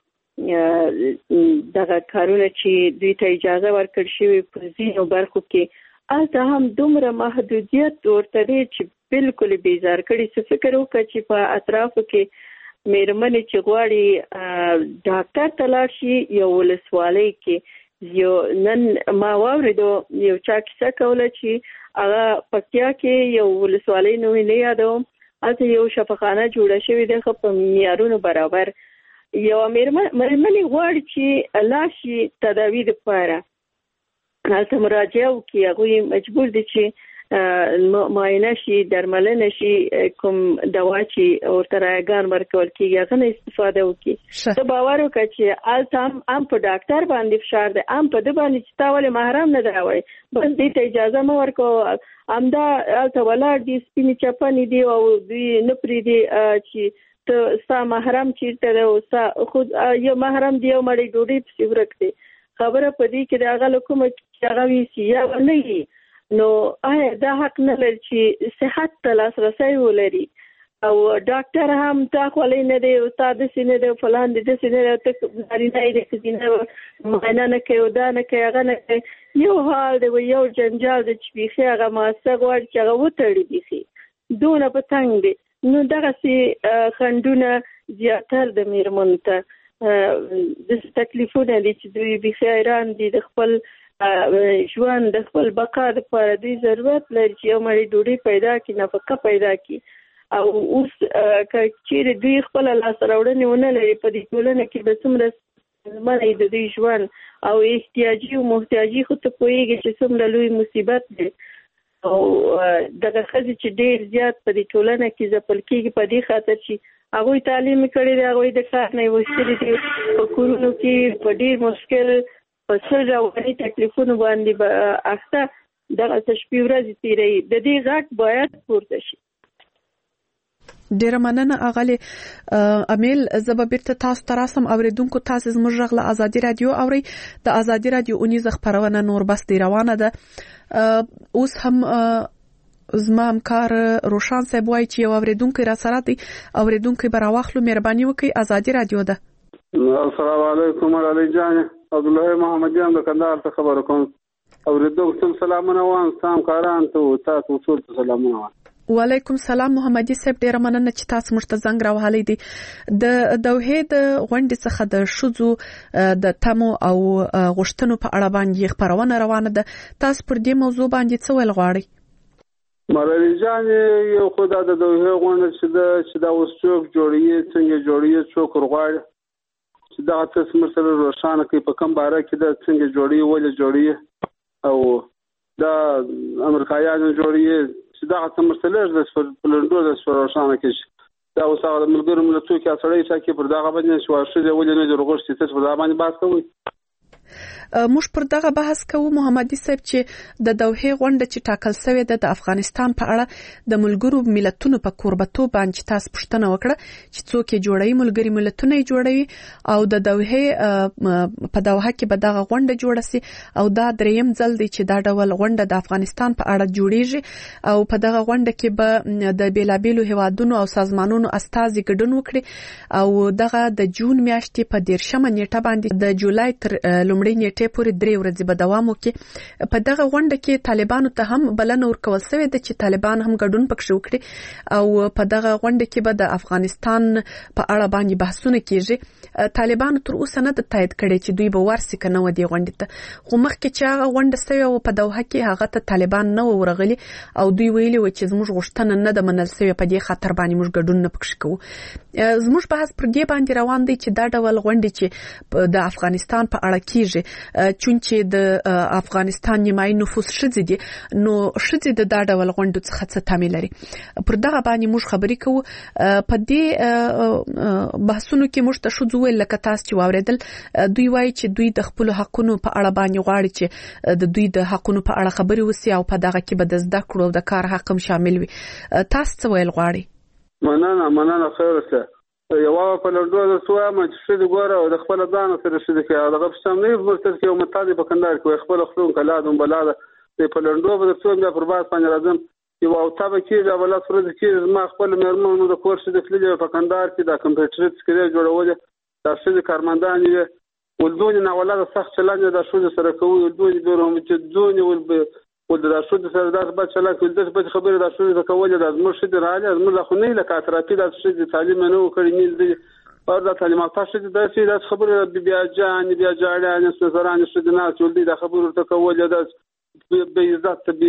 دغه کارونه چې دوی ته اجازه ورکړ شوی په ځینو برخو کې البته هم دومره محدودیت ورته دی چې بالکل بیزار کړي. څه فکر وکړي چې په اطرافو کې میرمنې چې غواړي ډاکټر ته لاړ شي یو ولسوالۍ کې یو نن ما واوریدو یو چا کیسه کوله چې هغه پکتیا کې یو ولسوالۍ نو نه یادوم، هلته یو شفاخانه جوړه شوې ده په معیارونو برابر. یو میرمنې غواړي چې لاړ شي تداوی دپاره، هلته مراجعه وکړي، هغوی مجبور دي چې معاینه شي، درملنه شي، کوم دوا چې ورته رایګان ورکول کېږي هغه نه استفاده وکړي. ته باور وکړه چې هلته هم په ډاکټر باندې فشار دی، هم په ده باندې چې تا ولې محرم نه دی راوړی، بس دې ته اجازه مه ورکوه. همدا هلته ولاړ دي، سپینې چپنې دي او دوی نه پرېږدي چې ته ستا محرم چېرته دی او ستا خود یو محرم دی یو مړۍ ډوډۍ پسې ورک دی. خبره په دې کې د هغه له کومه چې هغه ویسي یا نه وي، نو آیا دا حق نه لري چې صحت ته لاسرسی ولري او ډاکټر هم تا خولۍ نه دی او تا داسې نه دی او فلان دی داسې نه دی، ته نارینه یې د ښځینه معاینه نه کوي او دا نه کوي هغه نه کوي. یو حال دی یو جنجال دی چې بیخي هغه ماسه غواړي چې هغه وتړي، بیخي دونه په تنګ دی. نو دغسې خنډونه زیاتر د میرمنو ته داسې تکلیفونه دي چې دوی بیخي حیران دي د خپل ژوند د خپل بقا لپاره دوی ضرورت لري چې یو مړۍ ډوډۍ پیدا کړي، نفقه پیدا کړي. او اوس که چیرې دوی خپله لاسته راوړنې ونه لري په دې ټولنه کې به څومره زمنې د دوی ژوند او احتیاجي او محتاجي خو ته پوهېږي چې څومره لوی مصیبت دی. او دغه ښځې چې ډېر زیات په دې ټولنه کې ځپل کېږي په دې خاطر چې هغوی تعلیم کړی دی، هغوی د کار نه ویستلي دي، په کورونو کې په ډېر مشکل په څه رواني تکلیفونو باندې به اخته دغه شپې ورځې تېروي. د دې غږ باید پورته شي. ډیره مننه اغلی امیل. زه به بیرته تاسو ته راسم. اوریدونکو تاسو زموږ غږ له ازادي رادیو اورئ. د ازادي رادیو اونیزه خپرونه نور بس دی روانه ده. اوس هم زما همکار روشان صاحب وایي چې یو اوریدونکی را سره دی. اوریدونکی به راواخلو، مهرباني وکړئ. ازادي رادیو ده. السلام علیکم علی جان، عبدالله محمد جان د کندهار څخه خبر کوم. اوریدونکو ټول سلامونه وایم، سلام کاران ته تاسو ټول سلامونه وایم. وعلیکم سلام محمدي صاحب، ډیره مننه چې تاسو موږ ته زنګ راوهلی دی. د دوحې د غونډې څخه د ښځو د تمو او غوښتنو په اړه باندې خبرونه روانه ده. تاسو پر دې موضوع باندې څه ویل غواړئ؟ مرالي جان یو خدای د دوه غونډه چې د چې دا اوس څوک جوړیږي څنګه جوړیږي څوک ورغواړي چې دا تاسو مرسته روښانه کوي په کوم باره کې دا څنګه جوړیږي ولې جوړیږي او دا امریکایانو جوړیږي چې دا تاسو مرسته د پلندو د روښانه کوي دا اوس هغه ملګرو ملتونو کې اصلي چې پر دا باندې شو شوه ولې نه جوړغوښتي چې په دا باندې بحث کوي موږ پر دغه بحث کوو محمدي صاحب چې د دوحې غونډه چې ټاکل شوې ده د افغانستان په اړه د ملګرو ملتونو په کوربتوب باندې تاسو پوښتنه وکړه چې څوک یې جوړوي ملګري ملتونه یې جوړوي او د دوحې په دوحه کې به دغه غونډه جوړه سي او دا دریم ځل دی چې دا ډول غونډه د افغانستان په اړه جوړیږي او په دغه غونډه کې به د بیلابیلو هیوادونو او سازمانونو استازي ګډون وکړي او دغه د جون میاشتې په دیرشمه نیټه باندې د جولای تر لومړۍ نیټې پورې درې ورځې به دوام وکړي په دغه غونډه کې طالبانو ته هم بلنه ورکول شوې ده چې طالبان هم ګډون پکښې وکړي او په دغه غونډه کې به د افغانستان په اړه باندې بحثونه کیږي طالبانو تر اوسه نه د تایید کړي چې دوی به ورسي کنه و دي غونډه ته خو مخکې چې هغه غونډه شوې او په دوحه کې هغه ته طالبان نه ورغلي او دوی ویلي و چې زموږ غوښتنه نه د منل شوې په دې خاطر باندې موږ ګډون نه پکښې کوو زموږ بحث پر دې باندې روان دی چې دا ډول غونډه چې د افغانستان په اړه کیږي چونچې د افغانستان نیمایي نفوس شذ دي نو شذ د دا ډول غونډو څخه څه تامل لري پر دغه باندې موږ خبرې کوو په دې بحثونو کې موږ ته شذ ویل لکه تاسو چې واوریدل دوی وایي چې دوی د خپل حقونو په اړه باندې غواړي چې د دوی د حقونو په اړه خبرې وسی او په دغه کې به د زده کړو او د کار حق هم شامل وي تاسو څه ویل غواړي مننه مننه خیر شه یو په لړدو د سوام چې شې ګوره او د خپل ځان سره شې کې هغه په شامل ورته کې یو متادي په کندار کې خپل خلون کلادم بلاده په لړدو د سوام د پرباس باندې راځم یو او تابه کې د بل سره کې ما خپل مرمنو د کورس د کلیجه په کندار کې د کمپیوټر سکرین جوړول د شې کارمندان یې ولدون نه ولاده سخت چلند د شو سره کوي ولدون بیرهم چې دون ول ول د شو سره د بچ چلند کې د بچ خبره د شو د کول د مرشد راځي از موږ خو نه لکه تراپی د شې تعلیم نه وکړي نه دي او د تعلیمات شې د شې د خبره بیا ځان بیا ځاړي نه سره نه شې د ناس ول د خبره ته کول د به عزت به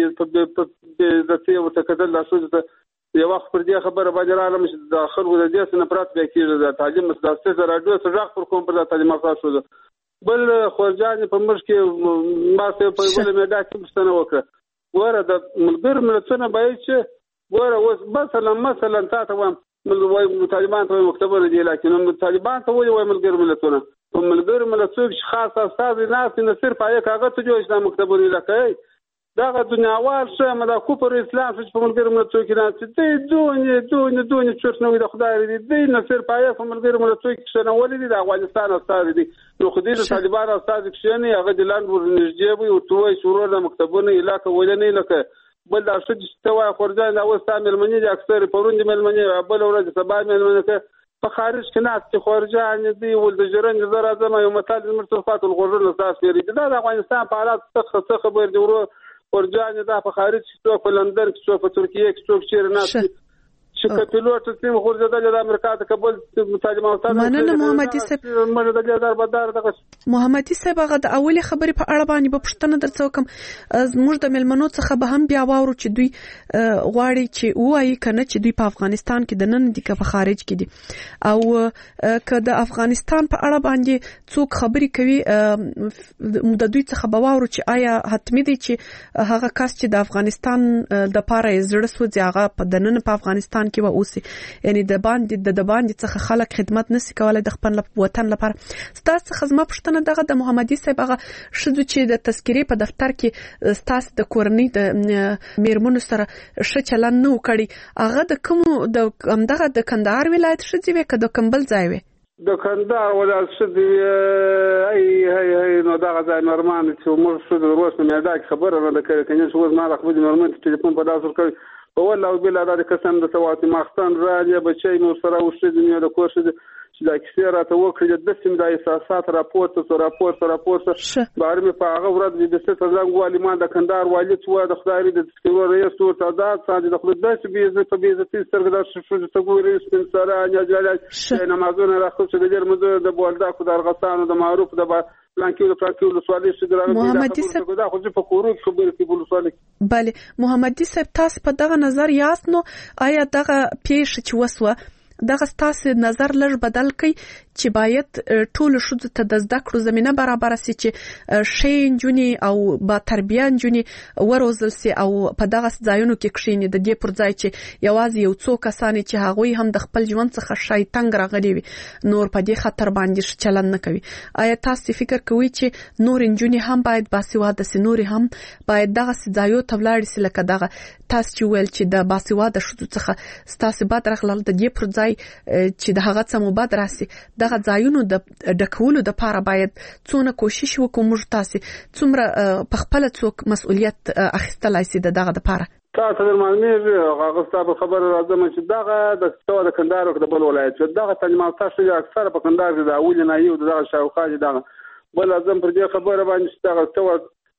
به عزت او تکدل د شو یو وخت پر دې خبره باندې رااله مش د اخر ول دې سن پرات به کېږي د تعلیم مستاسه د راډیو سره پر کوم پر تعلیمات شو بل خورجان په مرش کې ما ته په بل میډا کې مستنه وکړه ګوره د ملګر ملتونه باید چې ګوره اوس مثلا مثلا تاسو وایم ملګر طالبان ته مکتبونه دي لکه نو طالبان ته وایي ملګر ملتونه په ملګر ملتونه خاص استاد نه نه صرف آیا کاغذ ته جوړ شته مکتبونه لکه دغه دنیاوال شه مدا کوپر اسلام چې په ملګر ملتونه کې نه چې دونه دونه دونه څه نو د خدای دې دې نه صرف آیا په ملګر ملتونه کې نه ولې د افغانستان استاد دي نو خو دې طالبان استاد کې نه هغه د لاند ورنږدې وي او توي شروع د مکتبونه علاقه ولنې لکه بل دا څه چې توای خورځان دا وستامل منی د اکثر پروند ملمنې بل ورځ سبا ملمنې په خارج کې نه چې خورځان دي ول د جرنګ زرا زما یو مثال مرتفعات الغرور لاساس لري دا د افغانستان په حالات څه خبر دی ورو ورځان دا په خارج کې څو په لندن کې څو په ترکیه کې څو چیرې نه چې کپیلوټ سیم خورځدل د امریکا ته قبول طالبان مننه محمدي صاحب محمدي صاحب هغه د اولي خبرې په اړه باندې په پښتنه درڅ وکم موږ د ملمنو څخه به هم بیا واورو چې دوی غواړي چې وایي کنه چې دوی په افغانستان کې د نن دي که په خارج کې دي او که د افغانستان په اړه باندې څوک خبرې کوي د دوی څخه به واورو چې آیا حتمی دي چې هغه کس چې د افغانستان د پاره زړه سوځي هغه په د نن په افغانستان کې و اوسي یعنی د باندې د باندې څخه خلک خدمت نشي کولای د خپل وطن لپاره ستاسو خدمت پښتنه دغه د محمدي صاحب هغه شذ چې د تذکری په دفتر کې ستاسو د کورنۍ د میرمنو سره ش چلن نو کړي هغه د کوم د همدغه د کندهار ولایت شذ وي که د کمبل ځای وي د کندهار ولایت شذ وي ای هي هي نو دغه ځای نورمان چې موږ شذ وروسته مې دا خبره نه کړې کنه چې وز ما راخو د نورمان ټلیفون په داسر کړی والله بلا دا قسم د سواتي ماختن راځي بچي نو سره وشته دنیا د کوشش چې دا کیسه راته وکړي د سیم د اساسات راپورټ سره راپورټ راپورټ بارمه په هغه ورځ د دسته څنګه والی ما د کندهار والی څو د خدای د تسکیو رئیس او تعداد ساده د خپل داسې بیزه په بیزه سترګ د شو د تګوري سپین سره نه جلال نمازونه راخو چې د جرمزو د بولدا خو د ارغستان د معروف د پلان کې پلان کې ولسوالۍ شي دراغه محمدي صاحب دا خو په کورو کې خبرې کې ولسوالۍ. بله محمدي صاحب تاسو په دغه نظر یاست نو آیا دغه پیښه چې وسوه دغه ستاسو نظر لږ بدل کړي چې باید ټول شوځ ته د زده کړو زمينه برابر سي چې شي جونی او با تربیان جونی وروزل سي او په دغه ځایونو کې کښینې د دې پر ځای چې یوازې یو څو کسان چې هغه هم د خپل ژوند څخه شایتنګ راغلي وي نور په دې خطر باندې چلن نه کوي. آیا تاسو فکر کوئ چې نور جونی هم باید باسواده سي نور هم باید دغه ځایو ته ولاړ سي لکه دغه تاسو چې ویل چې د باسواده شوځ څخه ستاسو بعد راغلل د دې پر ځای چې د هغه څه مبادر راسي دغه ځایونو د ډکولو د لپاره باید څونه کوشش وکړو موږ تاسو څومره په خپل څوک مسؤلیت اخیستلای سي دغه لپاره. تاسو د معلومات هغه ستاسو خبر راځم چې دغه د ستو د کندهار او د بل ولایت دغه تعلیمات تاسو اکثر په کندهار کې د اول نه یو دغه شاوخوا دغه بل ازم پر دې خبره باندې دغه ستو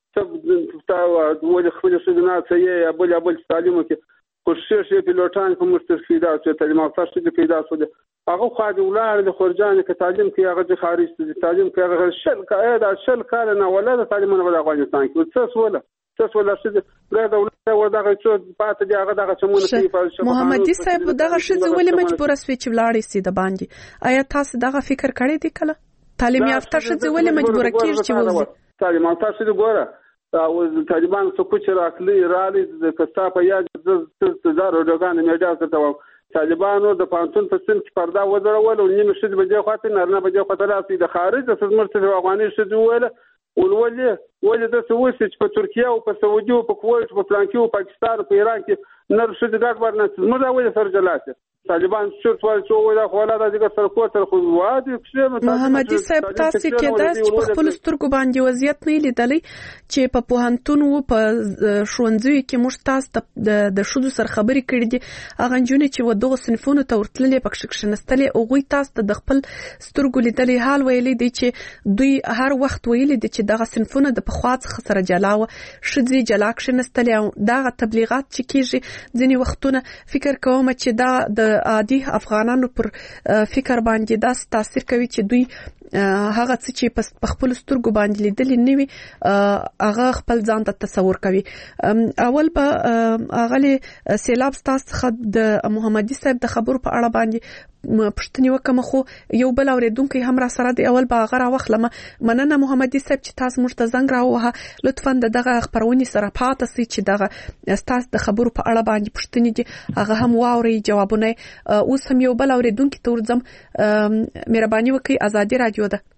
څه ولې خپل سودنات یې بل بل تعلیم کې کوشش یې پیلوټان کوم مستفیدا چې تعلیمات تاسو کې پیدا شول هغه خو د ولایت د خرجان کې تعلیم کې هغه خارج ته تعلیم کې هغه شل قاعده شل کال نه ولادت تعلیمونه په افغانستان کې څه ولا څه ولا چې دا دولت و دغه څو پاتې دی هغه دغه چمونه کې محمدي صاحب دغه شذ ولې مجبور اسوي چې ولاړ سي د باندې آیا تاسو دغه فکر کړی دی کله تعلیم یافته شذ ولې مجبور کیږي چې وځي تعلیم تاسو د ګوره او طالبان څو کوچ راکلي رالي د کستا په یاد د زارو دغان میډیا ته طالبانو د پانتون په سن کې پردا وځړول او نیمه شې بجې خاطر نارنه بجې خاطر راسي د خارج د سمرته افغاني شې ویل ولولې ولې د سويس چې په ترکیه او په سعودي او په کویت په فرانسې او پاکستان او په ایران کې نر شې د ډاک ورنه زموږ ولې سر جلاته طالبان څو څو څو ولا خلا د دغه سر کوتر خو وادي چې محمدي صاحب تاسو کې داس چې په خپل سترګو باندې وضعیت نه لیدلې چې په پوهنتون او په شونځوي کې مشتاس د شودو سر خبري کړې دي اغه جونې چې ودغه صنفونو ته ورتللې پکښ کښنستلې او غوي تاسو د خپل سترګو لیدلې حال ویلې دي چې دوی هر وخت ویلې دي چې دغه صنفونه د پخواڅ خسر جلاوه شذي جلا کښنستلې او دغه تبلیغات چې کیږي ځینی وختونه فکر کوم چې دا د عادي افغانانو پر فکر باندې داس تاثیر کوي چې دوی هغه څه چې په خپل سترګو باندې لیدل نه وي هغه خپل ځان ته تصور کوي. اول به اغلی سیلاب تاسو د محمدي صاحب د خبرو په اړه باندې پښتني وکم خو یو بل اوریدونکو هم را سره دی اول به غره وخلمه مننه محمدي صاحب چې تاسو موږ ته زنګ راوه لطفا دغه خبرونی سره پاتې سي چې دغه تاسو د خبرو په اړه باندې پښتني دي هغه هم واوري جوابونه اوس هم یو بل اوریدونکو ته ورځم مهرباني وکړئ ازادي رادیو ده.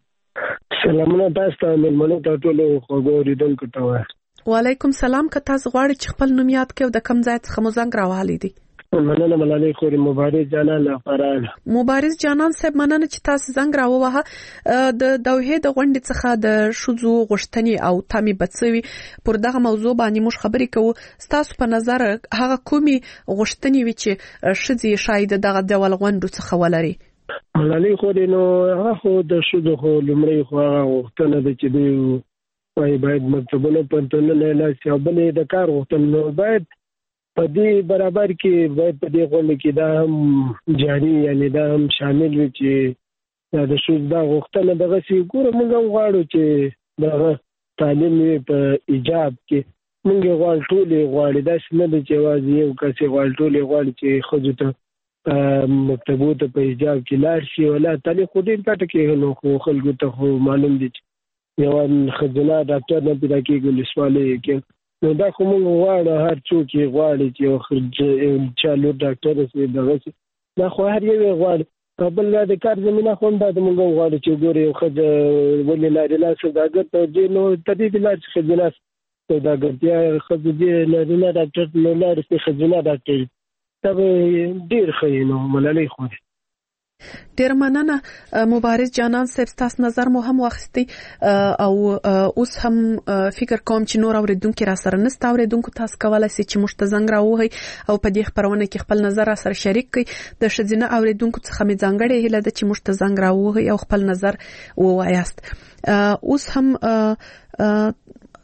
سلامونه تاسو ته ملمنو ته ټول خو اوریدونکو ته وعلیکم سلام که تاسو غواړئ چې خپل نوم یاد کړئ د کم ځای څخه مو زنګ راوهلی دی. مننه ملالۍ خوري مبارز جانان لپاره مبارز جانان صاحب مننه چې تاسو زنګ راووهه د دوحې د غونډې څخه د شوزو غشتنی او تامي بڅوي پر دغه موضوع باندې موږ خبرې کوو تاسو په نظر هغه کومي غشتنی وي چې شذي شاید دغه ډول غونډو څخه ولري ملالۍ خوري نو هغه خو د شوزو خو لمړی خو هغه وختونه د چې دی وای باید مکتبونه پنځونه نه لاسي بلې د کار وختونه باید په دې برابر کې باید په دې غونډه کې دا هم جاري یعنی دا هم شامل وي چې د شوز دا غوښتنه دغه سي ګوره موږ غواړو چې دا تعلیم په ایجاب کې موږ غواړو ټول غواړو دا څنګه د جواز یو کسي غواړو ټول غواړو چې خو ته مکتبو ته په ایجاب کې لاړ شي ولا تعلیم خو دې پټ کې نو خو خلکو ته خو معلوم دي یو خزانه ډاکټر نه پیدا کېږي لسواله کې نو دا کوم غواړي هر څوک غواړي چې خرج چالو ډاکټر سي دغه دا خو هر یو غواړي بل د کار زمينه خو دا موږ غواړو چې ګوري خو ولې لاري لا سوداګر ته دي نو تدې لا خزانه سوداګر دی خو دې لاري ډاکټر نو لاري خزانه ډاکټر تبه ډیر خینو ملالۍ خو ډیر مننه مبارز جانان صاحب تاسو نظر مو هم واخستي او اوس هم فکر کوم چې نور اوریدونکو را سره نست اوریدونکو تاسو کولای شئ چې مشتزنګ راوهي او په دې خبرونه کې خپل نظر را سره شریک کړئ د شذینه اوریدونکو څخه می ځانګړې هله د چې مشتزنګ راوهي او خپل نظر ووایاست. اوس هم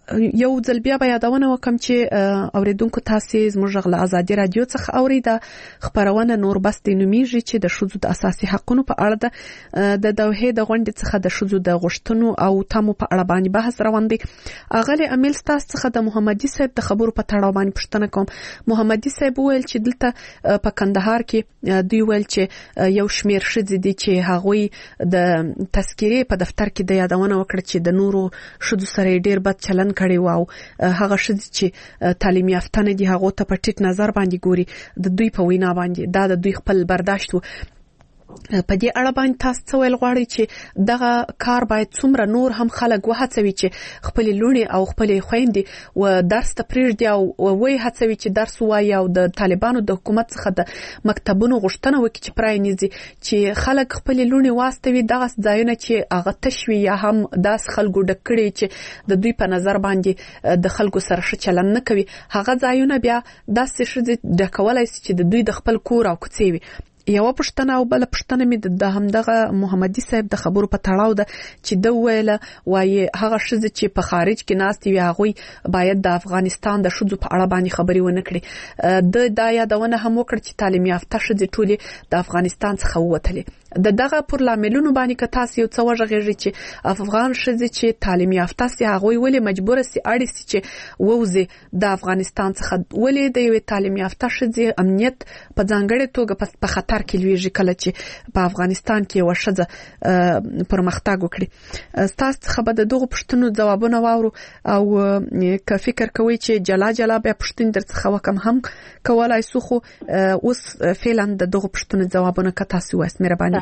یو ځل بیا به یادونه وکم چې اوریدونکو تاسو زموږ غل ازادي رادیو څخه اوریدا خبرونه نور بس د نومیږي چې د شذو د اساسي حقوقو په اړه د دوحې د غونډې څخه د شذو د غوښتنو او تمو په اړه باندې بحث روان دی. اغلی امیل تاسو څخه د محمدي صاحب د خبرو په تړاو باندې پوښتنه کوم. محمدي صاحب ویل چې دلته په کندهار کې دوی ویل چې یو شمیر شذې دي چې هغوی د تذکیرې په دفتر کې د یادونه وکړه چې د نورو شذو سره ډیر بد چلن کړي و او هغه شذې چې تعلیم یافته نه دي هغه ته په ټیټ نظر باندې ګوري. د دوی په وینا باندې دا د دوی خپل برداشت و. په دې اړه باندې تاسو څه ویل غواړئ چې دغه کار باید څومره نور هم خلک وهڅوي چې خپل لونی او خپل خويندې و درس ته پریږدي او وایي هڅوي چې درس وایي او د طالبانو د حکومت څخه د مکتبونو غوښتنه وکړي چې پرانیزي چې خلک خپل لونی واستوي دغه ځایونه چې هغه تشوي یا هم داس خلکو ډکړي چې د دوی په نظر باندې د خلکو سره ښه چلن نه کوي هغه ځایونه بیا داسې شذې ډکولای شي چې د دوی د خپل کور او کوڅې وي. یو پښتنه او بل پښتنه مې د همدغه محمدي صاحب د خبرو په تړاو ده چې د ویله وایي هغه شذې چې په خارج کې ناست وي هغه باید د افغانستان د شذو په اړه باندې خبري ونه کړي. د دا یادونه هم وکړه چې تعلیم یافته شذې ټولې د افغانستان څخه ووتلې. د دغه پر لاملونو باندې که تاسو یو څه وژغېږئ چې افغان شذې چې تعلیم یافته سي هغه ولې مجبور سي اړ سي چې ووزي د افغانستان څخه ولې د یو تعلیم یافته شذې امنیت په ځانګړي توګه په خطر کې لویږي کله چې په افغانستان کې یو شذه پرمختګ وکړي. تاسو څخه به د دغه پښتنو ځوابونه واورو او که فکر کوئ چې جلا جلا به پښتون درڅخه وکم هم کولای سو خو اوس فعلا د دغه پښتنو ځوابونه که تاسو وایست مهرباني.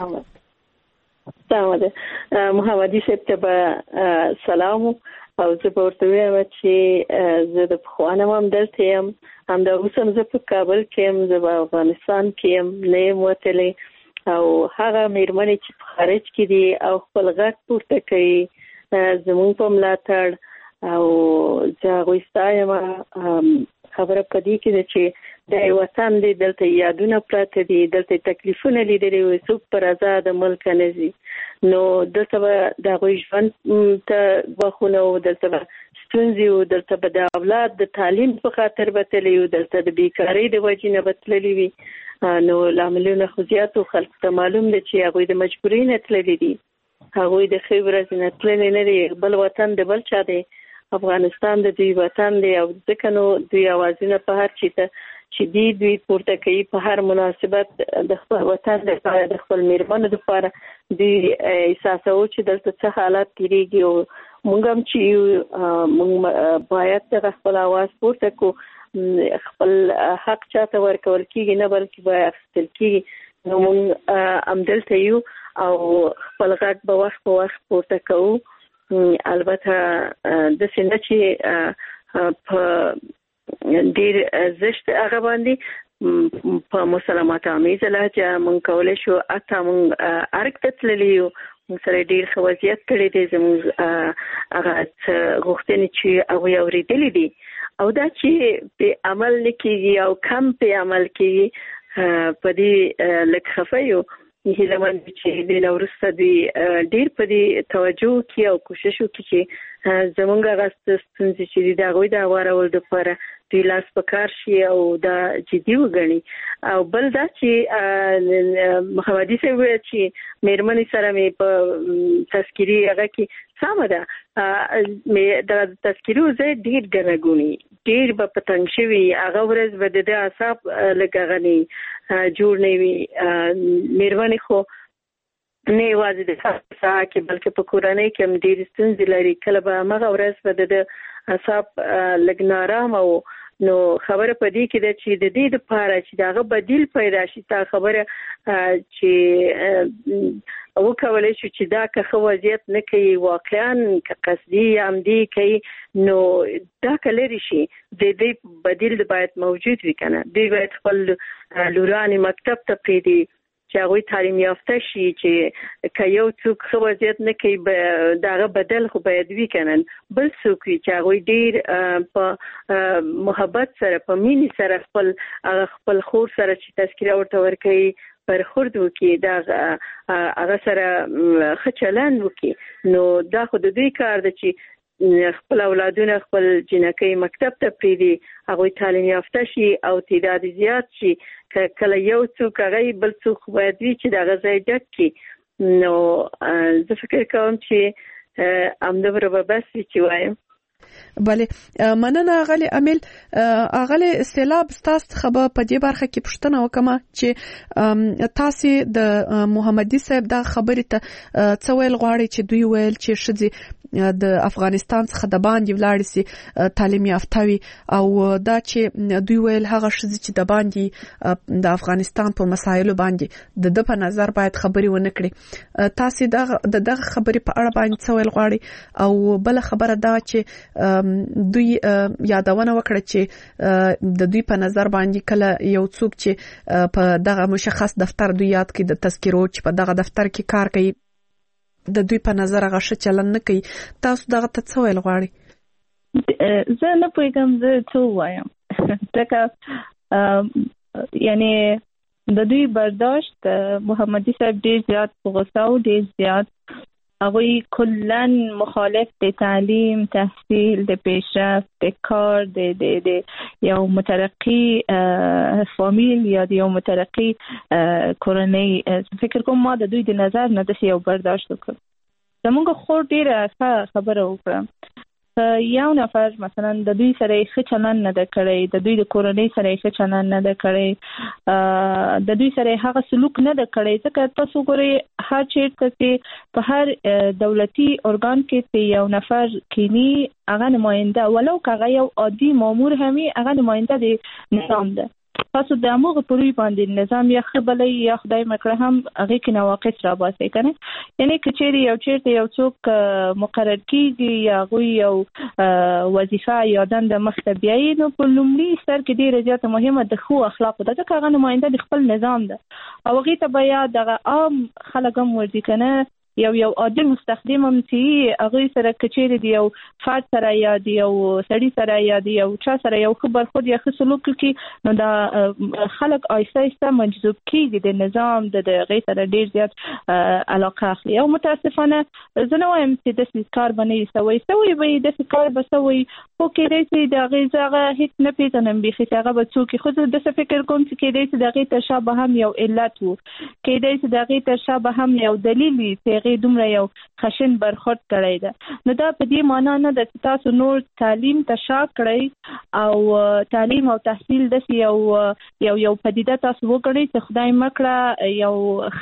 سلام ده محمدي صاحب ته سلام او زه به ورته وایم چې زه د پخوانه هم دلته یم هم د اوس هم زه په کابل کې یم زه په افغانستان کې یم نه یم وتلی او هغه مېرمنې چې په خارج کې دي او خپل غږ پورته کوي زموږ په ملاتړ او زه هغوی ستایم. خبره په دې کې ده چې د وطن دی دلته یادونه پراته دي دلته تکلیفونه لیدلي وي څوک پر آزاد ملک نه ځي نو دلته به د هغوی ژوند ته ګواښونه وو دلته به ستونزې وو دلته به د اولاد د تعلیم په خاطر به تللی وو دلته د بیکارۍ د وجې نه به تللي وي نو لاملونه خو زیات وو خلکو ته معلوم ده چې هغوی د مجبورۍ نه تللي دي هغوی د ښې ورځې نه تللي نه دي بل وطن د بل چا دی افغانستان د دوی وطن دی او ځکه نو دوی اوازونه په هر چي ته چې دی دوی پورته کوي په هر مناسبت د خپل وطن لپاره د خپل میرمنو لپاره دوی احساسوي چې دلته څه حالات تیریږي او موږ هم چې موږ باید د خپل اواز پورته کو خپل حق چاته ورکول کیږي نه بلکې باید اخیستل کیږي نو موږ همدلته یو او خپل غږ به وخت په وخت پورته کوو. البته د سینه چې په ډیر زشت هغه باندې په مسلمات امیزه لهجه مونږ کولای شو اته مونږ ارګ ته تللی یو مونږ سره ډیر ښه وضعیت کړی دی زموږ هغه غوښتنې چې هغوی اورېدلي دي او دا چې په عمل نه کېږي او کم په عمل کېږي په دې لږ خفه یو هیله مند چې د نوروسته دوی ډیر په دې توجه وکړي او کوشش وکړي چې زمونږ هغه ستونزې چې دي د هغوی د هوارولو دپاره دوی لاس په کار شي او دا جدي وګڼي. او بل دا چې محمدي صاحب وویل چې مېرمنې سره مې په تذکیري هغه کې سمه ده د تذکیري ځای ډېر ګڼه ګوڼې ډېر به په تنګ شوي هغه ورځ به د ده اعصاب لږ هغه نه جوړ نه وي مېرمنې خو نه یوازې د ساعه کې بلکې په کورنۍ کې هم ډېرې ستونزې لري کله به همغه ورځ به د ده اعصاب لږ نارامه و نو خبره په دې کې ده چې د دې دپاره چې د هغه بدیل پیدا شي تا خبره چې وکولی شو چې دا که ښه وضعیت نه کوي واقعا که قصدي یا عمدي کوي نو دا که لرې شي د دې بدیل باید موجود وي که نه دوی باید خپل لورانې مکتب ته پرېږدي چې هغوی تعلیم یافته شي چې که یو څوک ښه وضعیت نه کوي د هغه بدل خو باید وي که نه بل څوک وي چې هغوی ډېر په محبت سره په مینې سره خپل هغه خپل خور سره چې تذکیره ورته ورکوي برخورد وکړي دا هغه سره ښه چلند وکړي نو دا خو د دوی کار ده چې خپل اولادونه خپل جنکۍ مکتب ته پریدي هغه تعلیم یافته شي او تعداد زیات شي کله یو څوک هغه بل څوک باید وي چې د غزای ډک کی نو زه فکر کوم چې امدبر به بس چې وایم بله مننه غلي امل غلي سیلاب ستاسو خبر په دې برخه کې پښتنه وکما چې تاسو د محمدي صاحب د خبرې ته څویل غواړي چې دوی ویل چې شذي د افغانستان څخه د باندې ولاړ سي تعلیم یافته وي او دا چې دوی ویل هغه شذي چې د باندې د افغانستان په مسایلو باندې د د په نظر باید خبري ونه کړي تاسو د دغه خبرې په اړه باندې څویل غواړي او بل خبره دا چې دوی یادونه وکړه چې د دوی په نظر باندې کله یو څوک چې په دغه مشخص دفتر دوی یاد کړي د تذکرو چې په دغه دفتر کې کار کوي د دوی په نظر هغه ښه چلن نه کوي تاسو دغه ته څه ویل غواړئ زه نه پوهیږم زه څه وایم ځکه یعنی د دوی برداشت محمدي صاحب ډېر زیات په غوسه او ډېر زیات هغوی کلن مخالف د تعلیم تحصیل د پیشرفت د کار د د د یو مترقی فامیل یا د یو مترقی کورنۍ فکر کوم ما د دوی د نظر نه د یو برداشت وکړ زموږ خور ډیره خبره وکړه یو نفر مثلا د دوی سره ښه چلند نه کړی د دوی د کورنۍ سره ښه چلند نه کړی د دوی سره هغه سلوک نه کړی ځکه تاسو ګورئ هر چیرته چې په هر دولتي ارګان کې چې یو نفر کینی هغه نماینده ولو که یو عادي مامور همي هغه نماینده د نظام ده تاسو د موږ پوری باندې نظام یا خبلې یا خدای مکړه هم هغه کې نواقص را باسي کنه یعنی کچېری یو چیرته یو څوک مقرر کیږي یا غوي یو وظیفه یا دند مختبیای نو په لومړي سر کې ډیره زیاته مهمه د خو اخلاق د ځکه نماینده د خپل نظام ده او هغه ته بیا د عام خلک هم ورځي کنه یو یو عادي مستخدم هم چې هغه سره کچېری دی یو فرد سره یا دی یو سړی سره یا دی یو چا سره یو خبر خود یا سلوک کی نو دا خلک آیسته آیسته مجذوب کیږي د نظام د غیر سره ډیر زیات علاقه اخلي او متاسفانه زه نو وایم چې د کار باندې سوي سوي به د کار به سوي خو کې دې د غیزغه هیڅ نه پیژنم به هغه به څوک خو د فکر کوم چې کې دې د غیر تشابه هم یو علت وو کې دې د غیر تشابه هم یو دلیل چې دومره یو خشن برخورد کړی ده نو دا په دې معنا نه ده چې تاسو نور تعلیم ته شا کړئ او تعلیم او تحصیل د یو یو یو پدیده تاسو وکړئ چې خدای مکړه یو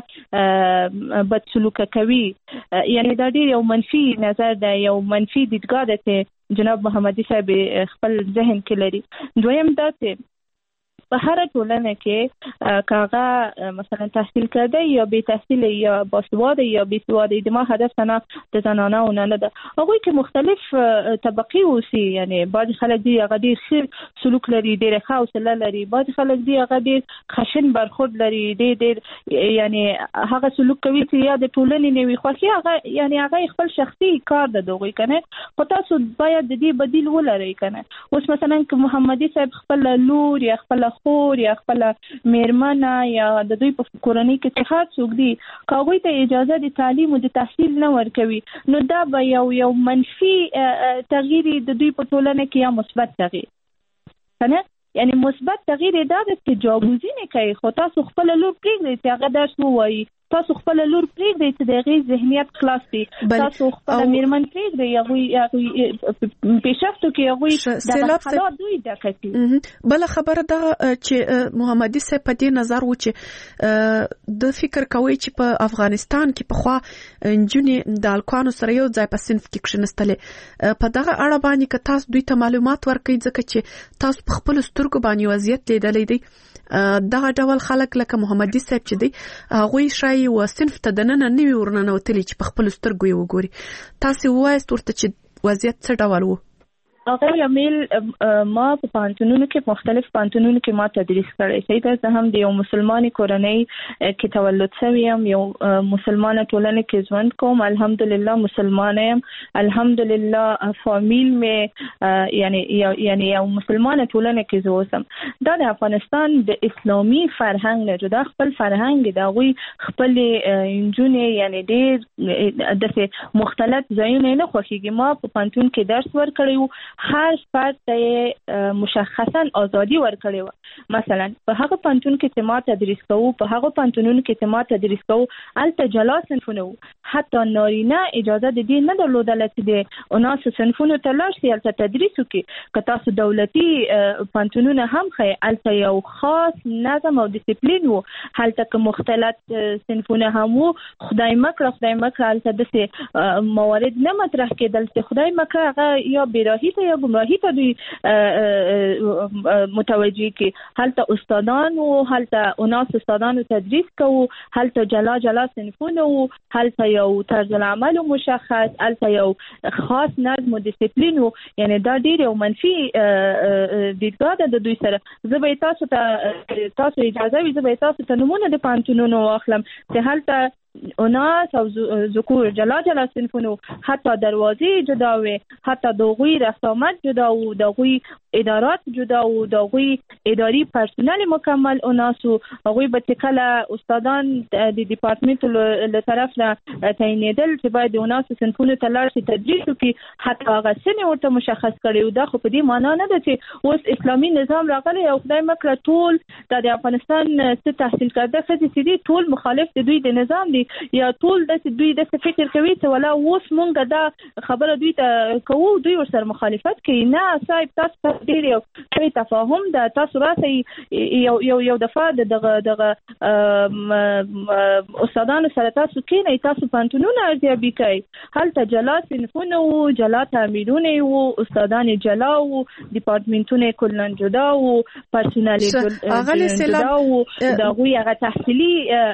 خزه بد سلوک کوي یعنی دا ډیر یو منفي نظر ده یو منفي دیدګاه ده چې جناب محمدي صاحب خپل ذهن کې لري دویم دا چې په هر ټولنه کې کاغه مثلا تحصیل کرده یا بی تحصیل یا باسواده یا بی سواده د ما هدف نه د زنانه او نه ده هغه کې مختلف طبقه اوسي یعنی بعض خلک دی هغه ډیر ښه سلوک لري ډیر ښه حوصله لري بعض خلک دی هغه ډیر خشن برخورد لري ډیر ډیر یعنی هغه سلوک کوي چې یا د ټولنې نوي خوخي هغه یعنی هغه خپل شخصي کار ده دوی کنه خو تاسو باید د دې بدیل ولرئ کنه اوس مثلا ک محمدي صاحب خپل لور یا خپل خور یا خپل میرمنه یا د دوی په کورنۍ کې څه هر څوک دي کاوی ته اجازه د تعلیم او د تحصیل نه ورکوي نو دا به یو یو منفي تغییر د دوی په ټولنه کې یا مثبت تغییر کنه یعنی مثبت تغییر دا د تجاوزي نه کوي خو تاسو خپل لور پریږدئ چې هغه درس ووایي تاسو خپل لور پریږدئ چې د غي ذهنیت خلاص دي تاسو خپل میرمن پریږدئ هغه پیشفتو کې هغه د حالات دوی دکتي بل خبره دا چې محمدي صاحب په دې نظر و چې د فکر کوي چې په افغانستان کې په خوا انجونې د الکوانو سره یو ځای په صنف کې کښنستلې په دغه اړه باندې که تاسو دوی ته معلومات ورکړئ ځکه چې تاسو په خپل سترګو باندې وضعیت لیدلې دي دغه ډول خلک لکه محمدي صاحب چې دی هغه شای و صنف ته دننه نوی ورننه وتلی چې په خپل سترګو یې وګوري تاسو وایست ورته چې وضعیت څه ډول وو هغه یمیل ما په پانتونونو کې مختلف پانتونونو کې ما تدریس کړی چې زه هم د یو مسلمانې کورنۍ کې تولد شوی یم، یو مسلمانه ټولنه کې ژوند کوم، الحمدلله مسلمانه یم، الحمدلله فامیل مې یعنی یعنی یو مسلمانه ټولنه کې اوسم. دا د افغانستان د اسلامي فرهنګ نه جدا خپل فرهنګ دی، هغوی خپل انجونې یعنی ډېر داسې مختلف ځایونه نه خوښېږي. ما په پانتون کې درس ورکړی و، هر فرد ته مشخصا ازادي ورکړې وه. مثلا په هغه پانتون کې چې ما تدریس کوو، په هغه پانتونونو کې چې ما تدریس کوو، هلته جلا صنفونه وو، حتی نارینه اجازه د دې نه درلودله چې د اناسو صنفونو ته لاړ شي هلته تدریس وکړي. که تاسو دولتي پانتونونه هم ښایي، هلته یو خاص نظم او ډیسپلین وو، هلته که مختلف صنفونه هم وو. خدای مکړه خدای مکړه هلته داسې موارد نه مطرح کېدل چې خدای مکړه هغه یا بیراهي ته یا گمراهی ته دوی متوجه کی. هلته استادان و، هلته اناس استادان تدریس کوو، هلته جلا جلا صنفونه و، هلته یو طرز العمل مشخص، هلته یو خاص نظم و ډیسپلین و. یعنی دا ډیر یو منفي دیدګاه ده د دوی سره. زه به تاسو ته تاسو اجازه وي زه به تاسو ته نمونه د پانتونونو واخلم چې هلته اناس او ذکور جلا جلا صنفونو، حتی دروازې جدا وي، حتی دغوی رسامت جدا و، دغوی ادارات جدا و، دغوی اداری پرسنل مکمل اناسو. هغوی به چې کله استادان د ډیپارټمنټ له طرف نه تعینېدل چې باید د اناسو صنفونو ته لاړ شي تدریس وکړي، حتی هغه سنې ورته مشخص کړي و. دا خو په دې معنا نه ده چې اوس اسلامي نظام راغلی او خدای مکړه ټول د افغانستان څه تحصیل کرده ښځې چې دي ټول مخالف د دوی د نظام دي، یا ټول داسې دوی داسې فکر کوي چې ولا اوس مونږ دا خبره دوی ته کوو، دوی ورسره مخالفت کوي. نه صاحب، تاسو ته ډېر یو ښه تفاهم ده. تاسو راسئ یو یو یو دفعه د دغه دغه استادانو سره تاسو کښېنئ، تاسو پانتونونه ارزیابي کوئ. هلته جلا صنفونه وو، جلا تعمیرونه وو، استادان جلا وو، ډیپارټمنټونه کلا جدا وو، پرسونل جدا وو، د هغوی هغه تحصیلي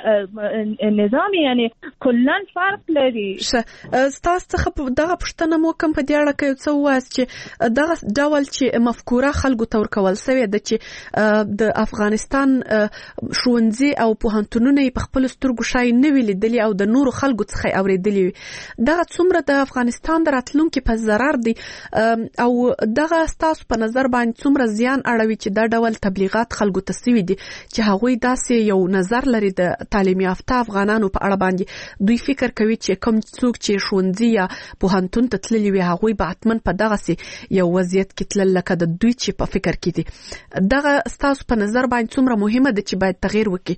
نظام یعنی کلا فرق لري. ستاسو څخه دغه پوښتنه مو کوم په دې اړه کې څه وایي چې دغه ډول چې مفکوره خلکو ته ورکول شوې ده چې د افغانستان ښوونځي او پوهنتونونه په خپل سترګو شای نه وی لیدلي او د نورو خلکو څخه اوریدلي، دغه څومره د افغانستان د راتلونکي په ضرر دي او دغه ستاسو په نظر باندې څومره زیان اړوي چې دا ډول تبلیغات خلکو ته سوي دي چې هغوی داسې یو نظر لري د تعلیم یافته افغانانو په اړه باندې دوی فکر کوي چې کوم څوک چې ښوونځي یا پوهنتون ته تللي وي هغوی به حتما په دغسې یو وضعیت کې تلل لکه د دوی چې په فکر کې دي. دغه ستاسو په نظر باندې څومره مهمه ده چې باید تغییر وکړي؟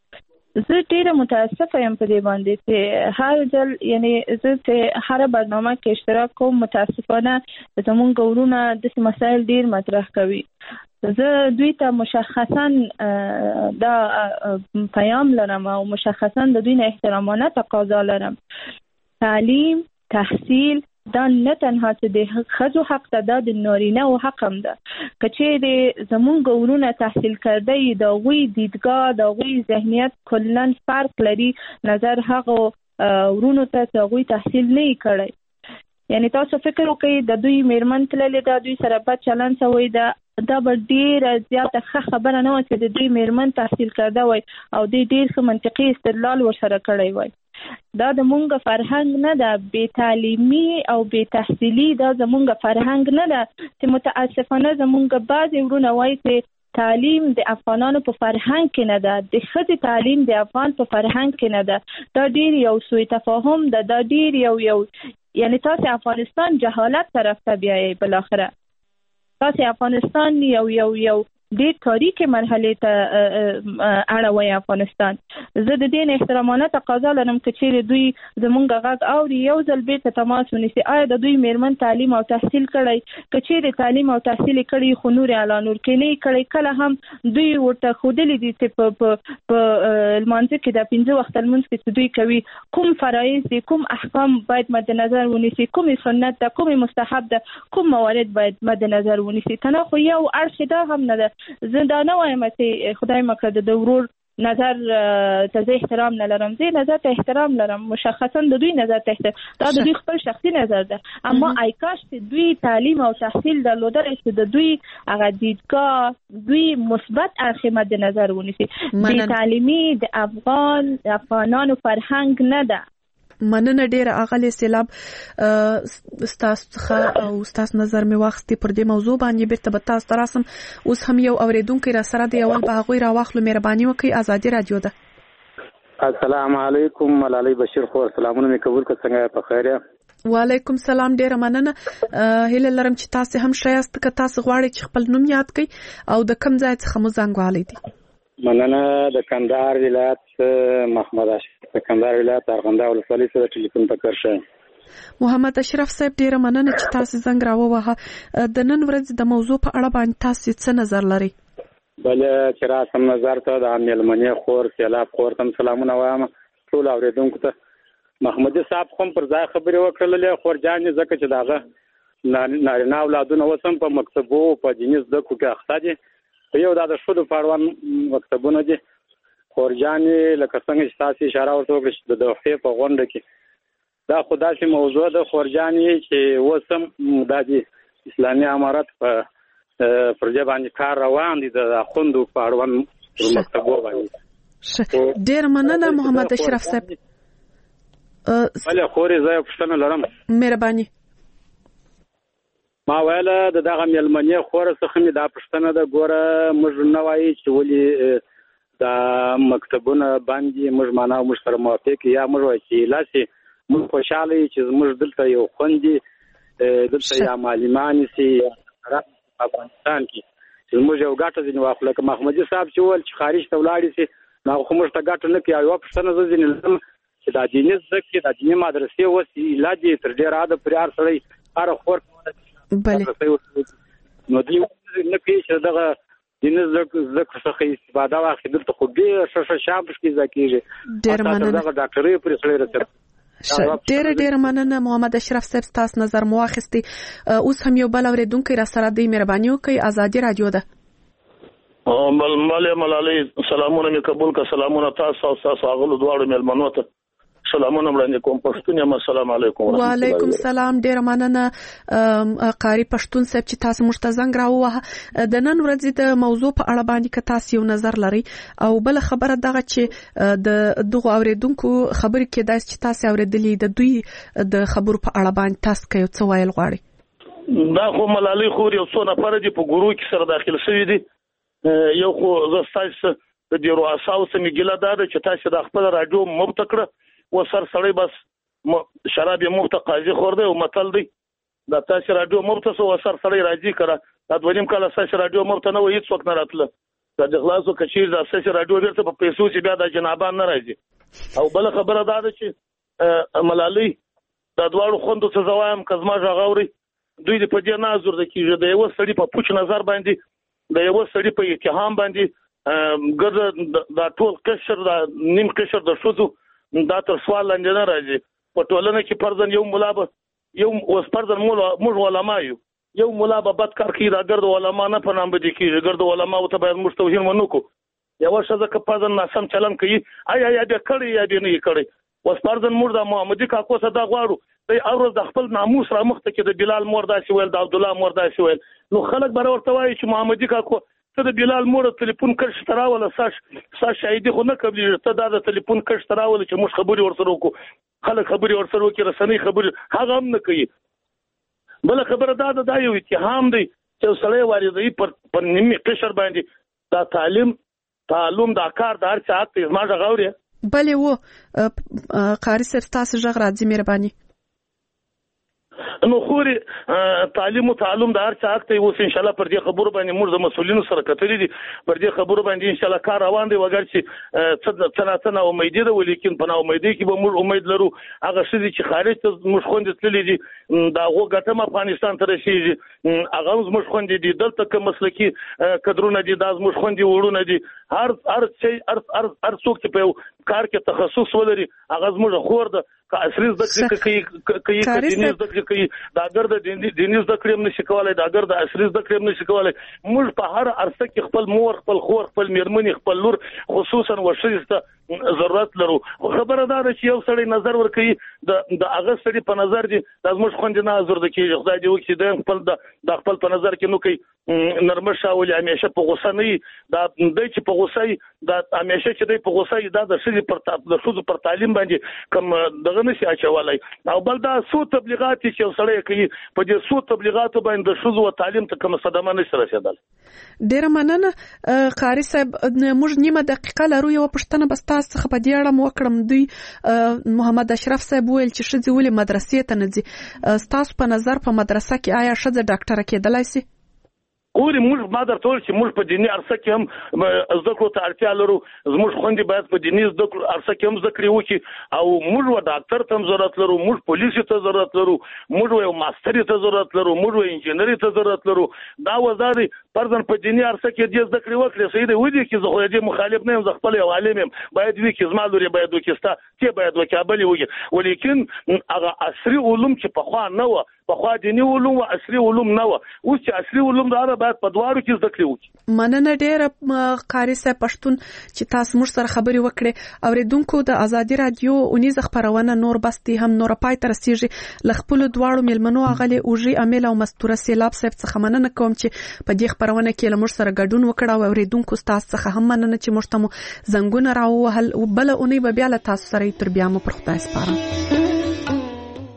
زه ډیره متاسفه یم په دې باندې چې هر ځل یعنی زه چې هر برنامه کې اشتراک کوم، متاسفانه زموږ ورونه داسې مسایل ډیر مطرح کوي. زه دوی ته مشخصا دا پیام لرم او مشخصا د دوی نه احترامانه تقاضا لرم. تعلیم، تحصیل دا نه تنها چې د ښځو حق ته، دا د نارینه او حق هم ده. که چیرې زموږ ورونه تحصیل کرده یي، د هغوی دیدګاه، د هغوی ذهنیت کلا فرق لري نظر هغو ورونو ته چې هغوی تحصیل نه یې کړی. یعنی تاسو فکر وکړئ د دوی میرمن تللې ده، دوی سره بد چلند شوی ده، دا به ډیره زیاته ښه خبره نه وه چې د دوی میرمن تحصیل کرده وای او دوی ډیر ښه منطقي استدلال ورسره کړی وای. دا د مونږ فرهنګ نه ده، بې تعلیمي او بې تحصیلي دا زمونږ فرهنګ نه ده چې متاسفانه زمونږ بعضې ورونه وایي چې تعلیم د افغانانو په فرهنګ کې نه ده، د ښځې تعلیم د افغان په فرهنګ کې نه ده. دا ډیر یو سوء تفاهم ده، دا ډیر یو یو یعنی تاسو افغانستان جهالت طرف ته بیایئ. بالاخره تاسو افغانستان یو یو یو ډیر تاریخي مرحله ته اړوي افغانستان. زه د دې احترامانه تقاضا لرم چې چیرې دوی زمونږ غږ اوري یو ځل بیرته تماس ونیسي. آیا د دوی میرمن تعلیم او تحصیل کړی؟ که چیرې تعلیم او تحصیل کړي خو نور اعلان ورکړي نه کړي، کله هم دوی ورته ښودلي دي چې په په لمانځه کې د پنځه وخت لمونځ کې چې دوی کوي کوم فرایض دي، کوم احکام باید مد نظر ونیسي، کوم سنت ده، کوم مستحب ده، کوم موارد باید مد نظر ونیسي. تنه خو یو اړخ دا هم نه ده. زه دا نه وایم چې خدای مکړه د ورور نظر ته زه احترام نه لرم، زه نظر ته احترام لرم، مشخصا د دوی نظر ته احترام، دا د دوی خپل شخصي نظر ده. اما ایکاش چې دوی تعلیم او تحصیل درلودل چې د دوی هغه دیدګاه دوی مثبت اړخ مد نظر ونیسي. د تعلیمي د افغان افغانانو فرهنګ نه ده. مننه ډیره اغلی سیلاب ستاسو څخه او ستاسو نظر می واخستې پر دې موضوع باندې. بیرته به تاسو ته راسم. اوس هم یو اوریدونکو را سره دی، اول به هغوی راواخلو. مهرباني وکړئ، ازادي رادیو ده. السلام علیکم. ملالۍ بشیر خور، سلامونه مې قبول کړه. څنګه په خیر یې؟ وعلیکم سلام. ډیره مننه. هیله لرم چې تاسو هم ښه یاست. که تاسو غواړئ چې خپل نوم یاد کړئ او د کوم ځای څخه مو زنګ وهلی دی؟ مننه. د کندهار ولایت محمد اشرف، د کندهار ولایت ارغنداو ولسوالۍ څخه ټلیفون ته کار شوی. محمد اشرف صاحب ډیره مننه چې تاسو زنګ راووهه. د نن ورځې د موضوع په اړه باندې تاسو څه نظر لرئ؟ بله چې راسم نظر ته د میلمنې خور سیلاب خور ته سلامونه وایم ټول اوریدونکو ته. محمدي صاحب هم پر ځای خبرې وکړلې، خور جانې ځکه چې دغه نارینه اولادونه اوس هم په مکتبو په دیني زده کړو کې اخته دي. په یو دا د ښځو په اړوند مکتبونه دي. خور جانې لکه څنګه چې تاسو اشاره ورته وکړئ چې د دوحې په غونډه کې دا خو داسې موضوع ده خور جانې چې اوس هم دا د اسلامي امارت په پر دې باندې کار روان دي د اخوندو په اړوند پر مکتبو باندې. ډېر مننه محمد اشرف صاحب. بله خورې زه یو پوښتنه لرم. مهرباني. ما ویله د دغه میلمنې خوره څخه مې دا پوښتنه ده، ګوره موږ نه وایي چې ولې دا مکتبونه باندې موږ معنا موږ سره موافق یا موږ وایي چې لاسې موږ خوشحاله یو چې موږ دلته یو خوندي دلته یا معلمان سي افغانستان کې چې موږ یو ګټه ځینې واخلو. لکه محمدي صاحب چې وویل چې خارج ته ولاړې سي نو خو موږ ته ګټه نه کوي. یوه پوښتنه زه ځینې لرم چې دا دیني زده کړې دا دیني مدرسې اوس علاج یې تر ډېره حده پرې هر سړی هره خور نو دوی نه کوي چې دغه دیني زده کړو څخه استفاده واخلي. دلته خو ډېر ښه ښه شیان پکې زده کېږي. ډېر مننه. دغه ډاکټرۍ پرې سړی رسوي. ډېر ډېر مننه محمد اشرف صاحب، تاسو نظر مو واخیستی. اوس هم یو بل اوریدونکی را سره دی. مهرباني وکړئ، ازادي رادیو ده. ملالۍ ملالۍ سلامونه مې قبول کړه. سلامونه تاسو او تاسو هغه دواړو مېلمنو ته سلامونه وړاندې کوم. پښتون یم. السلام علیکم. وعلیکم السلام. ډېر مننه قاری پښتون صاحب چې تاسو موږ ته زنګ راووهه. د نن ورځې د موضوع په اړه باندې که تاسو یو نظر لرئ او بل خبره دغه چې د دغه اوریدونکو خبرې کې داس چې تاسو اوریدلې د دوی د خبرو په اړه باندې تاسو کې څه ویل غواړئ؟ دا خو ملالۍ خور یو څو نفر دي په ګروپ کې سره داخل شوي دي. یو خو زه تاسو د دې رؤساو سره ګیله ده چې تاسو د خپل رادیو مبت کړه و سر سړی بس شراب یې مفت قاضي خور دی او متل دی دا تاسو رادیو مفت سو و سر سړی راځي کړه دا دویم کله تاسو رادیو مفت نه و هیڅ وخت نه راتله. دا د خلاصو کچیر دا تاسو رادیو ورته په پیسو چې بیا د جنابان نه راځي. او بل خبره دا ده چې ملالۍ دا دواړو خوندو څه زوایم کزما ژغوري دوی په دې نظر د کیږي د یو سړی په پوښ نظر باندې د یو سړی په اتهام باندې ګرځ دا ټول قشر دا نیم قشر د شوزو دا تر سوال لاندې نه راځي. په ټولنه کې فرضاً یو مولا به یو اوس فرضاً موږ علما یو یو مولا به بد کار کوي دا ګرد علما نه په نام باندې کېږي. ګرد علما ته باید موږ توهین ونه کړو. یوه ښځه که فرضاً ناسم چلن کوي آیا یا دې کړی یا دې نه یې کړی. اوس فرضاً موږ د محمدي کاکو څخه دا غواړو دی او د خپل ناموس را مخته کې د بلال مور داسې ویل د عبدالله مور داسې ویل نو خلک به ورته وایي چې محمدي کاکو ته د بلال مور ټلیفون کش تراوله ساش ساش شاهدي خو نه قبلېږي. ته دا د ټلیفون کش تراوله چې موږ خبرې ورسره وکړو خلک خبرې ورسره وکړي رسنۍ خبرې هغه هم نه کوي. بله خبره دا ده دا یو اتهام دی چې سړی واردوي پر پر نیمې قشر باندې دا تعلیم تعلم دا کار د هر چا حق دی. زما غږ اورې؟ بلې و قاري صاحب ستاسو غږ راځي. مهرباني. نو خوري تعلیم او تعلم د هر چا حق دی. اوس ان شاء الله پر دې خبرو باندې موږ د مسولینو سره کتلې دي پر دې خبرو باندې ان شاء الله کار روان دی. وګر چې څه څه نه امید دی ولیکن په نا امیدۍ کې به موږ امید لرو هغه څه چې خارج ته موږ خوندې تللي دي دا هغو ګټه افغانستان ته رسېږي هغه زموږ خوندې دي. دلته که مسلکي کدرونه دي دا زموږ خوندې وړونه دي. هر هر شی هر هر څوک چې په یو کار کې تخصص ولري هغه زموږ خور ده که عصري زده کړې کوي کوي دیني زده کړې کوي دا اگر د دیني زده کړې هم نشي کولای دا اگر د عصري زده کړې هم نشي کولای موږ په هر عرصه کې خپل مور خپل خور خپل میرمنې خپل لور خصوصا ورشيسته ضرورت لرو خبره دا ده چې یو سړی نظر ورکوي د د هغه سړي په نظر دي د موږ خوندې نه حاضر د کېږي خدای دې وکړي د خپل د خپل په نظر کې نو کوي نرمش او همیشه په غوسه نه دا د چې په غوسه دا همیشه چې د په غوسه دا د شذ پر د شذ پر تعلیم باندې کوم دغه نشي اچولای او بل دا سو تبلیغات چې سړی کوي په دې سو تبلیغات باندې د شذ او تعلیم ته کوم صدمه نشي رسیدل. ډیر مننه قاری صاحب موږ نیمه دقیقه لرو یو پښتنه بس تاسو څخه په دې اړه مو کړم دوی محمد اشرف صاحب ویل چې شذ ولې مدرسې ته نه ځي تاسو په نظر په مدرسه کې آیا شذ ډاکټر کېدلای شي؟ ګوري موږ ما درته ویل چې موږ په دیني عرصه کې هم زده کړو ته اړتیا لرو زموږ خوندې باید په دیني زده کړو عرصه کې هم زده کړې وکړي او موږ و ډاکټر ته هم ضرورت لرو موږ پولیس ته ضرورت لرو موږ یو ماستر ته ضرورت لرو موږ انجینری ته ضرورت لرو دا وزاري پرځن په دیني عرصه کې دې زده کړې وکړي سید ودی چې زه خو دې مخالف نه یم زه خپل یو عالم یم باید وی چې زما لوري باید وکړستا چې باید وکابل وکړي ولیکن هغه عصري علوم چې په خوا نه و په خوا دیني علوم او عصري علوم نه و اوس چې عصري علوم دا باید په دواړو کې زده کړې وکړي. مننه ډېر قاری صاحب پښتون چې تاسو موږ سره خبرې وکړې اوریدونکو د ازادي رادیو اونیز خبرونه نور بستي هم نور پای تر سیږي لخپل دواړو ملمنو اغلی اوجي امیل او مستوره سیلاب صاحب څخه مننه کوم چې په دې خبرونه کې لمر سره ګډون وکړ او اوریدونکو تاسو څخه هم مننه چې موږ ته زنګونه راوهل بل اونۍ به بیا له تاسو سره تر بیا مو پر خدای سپارم.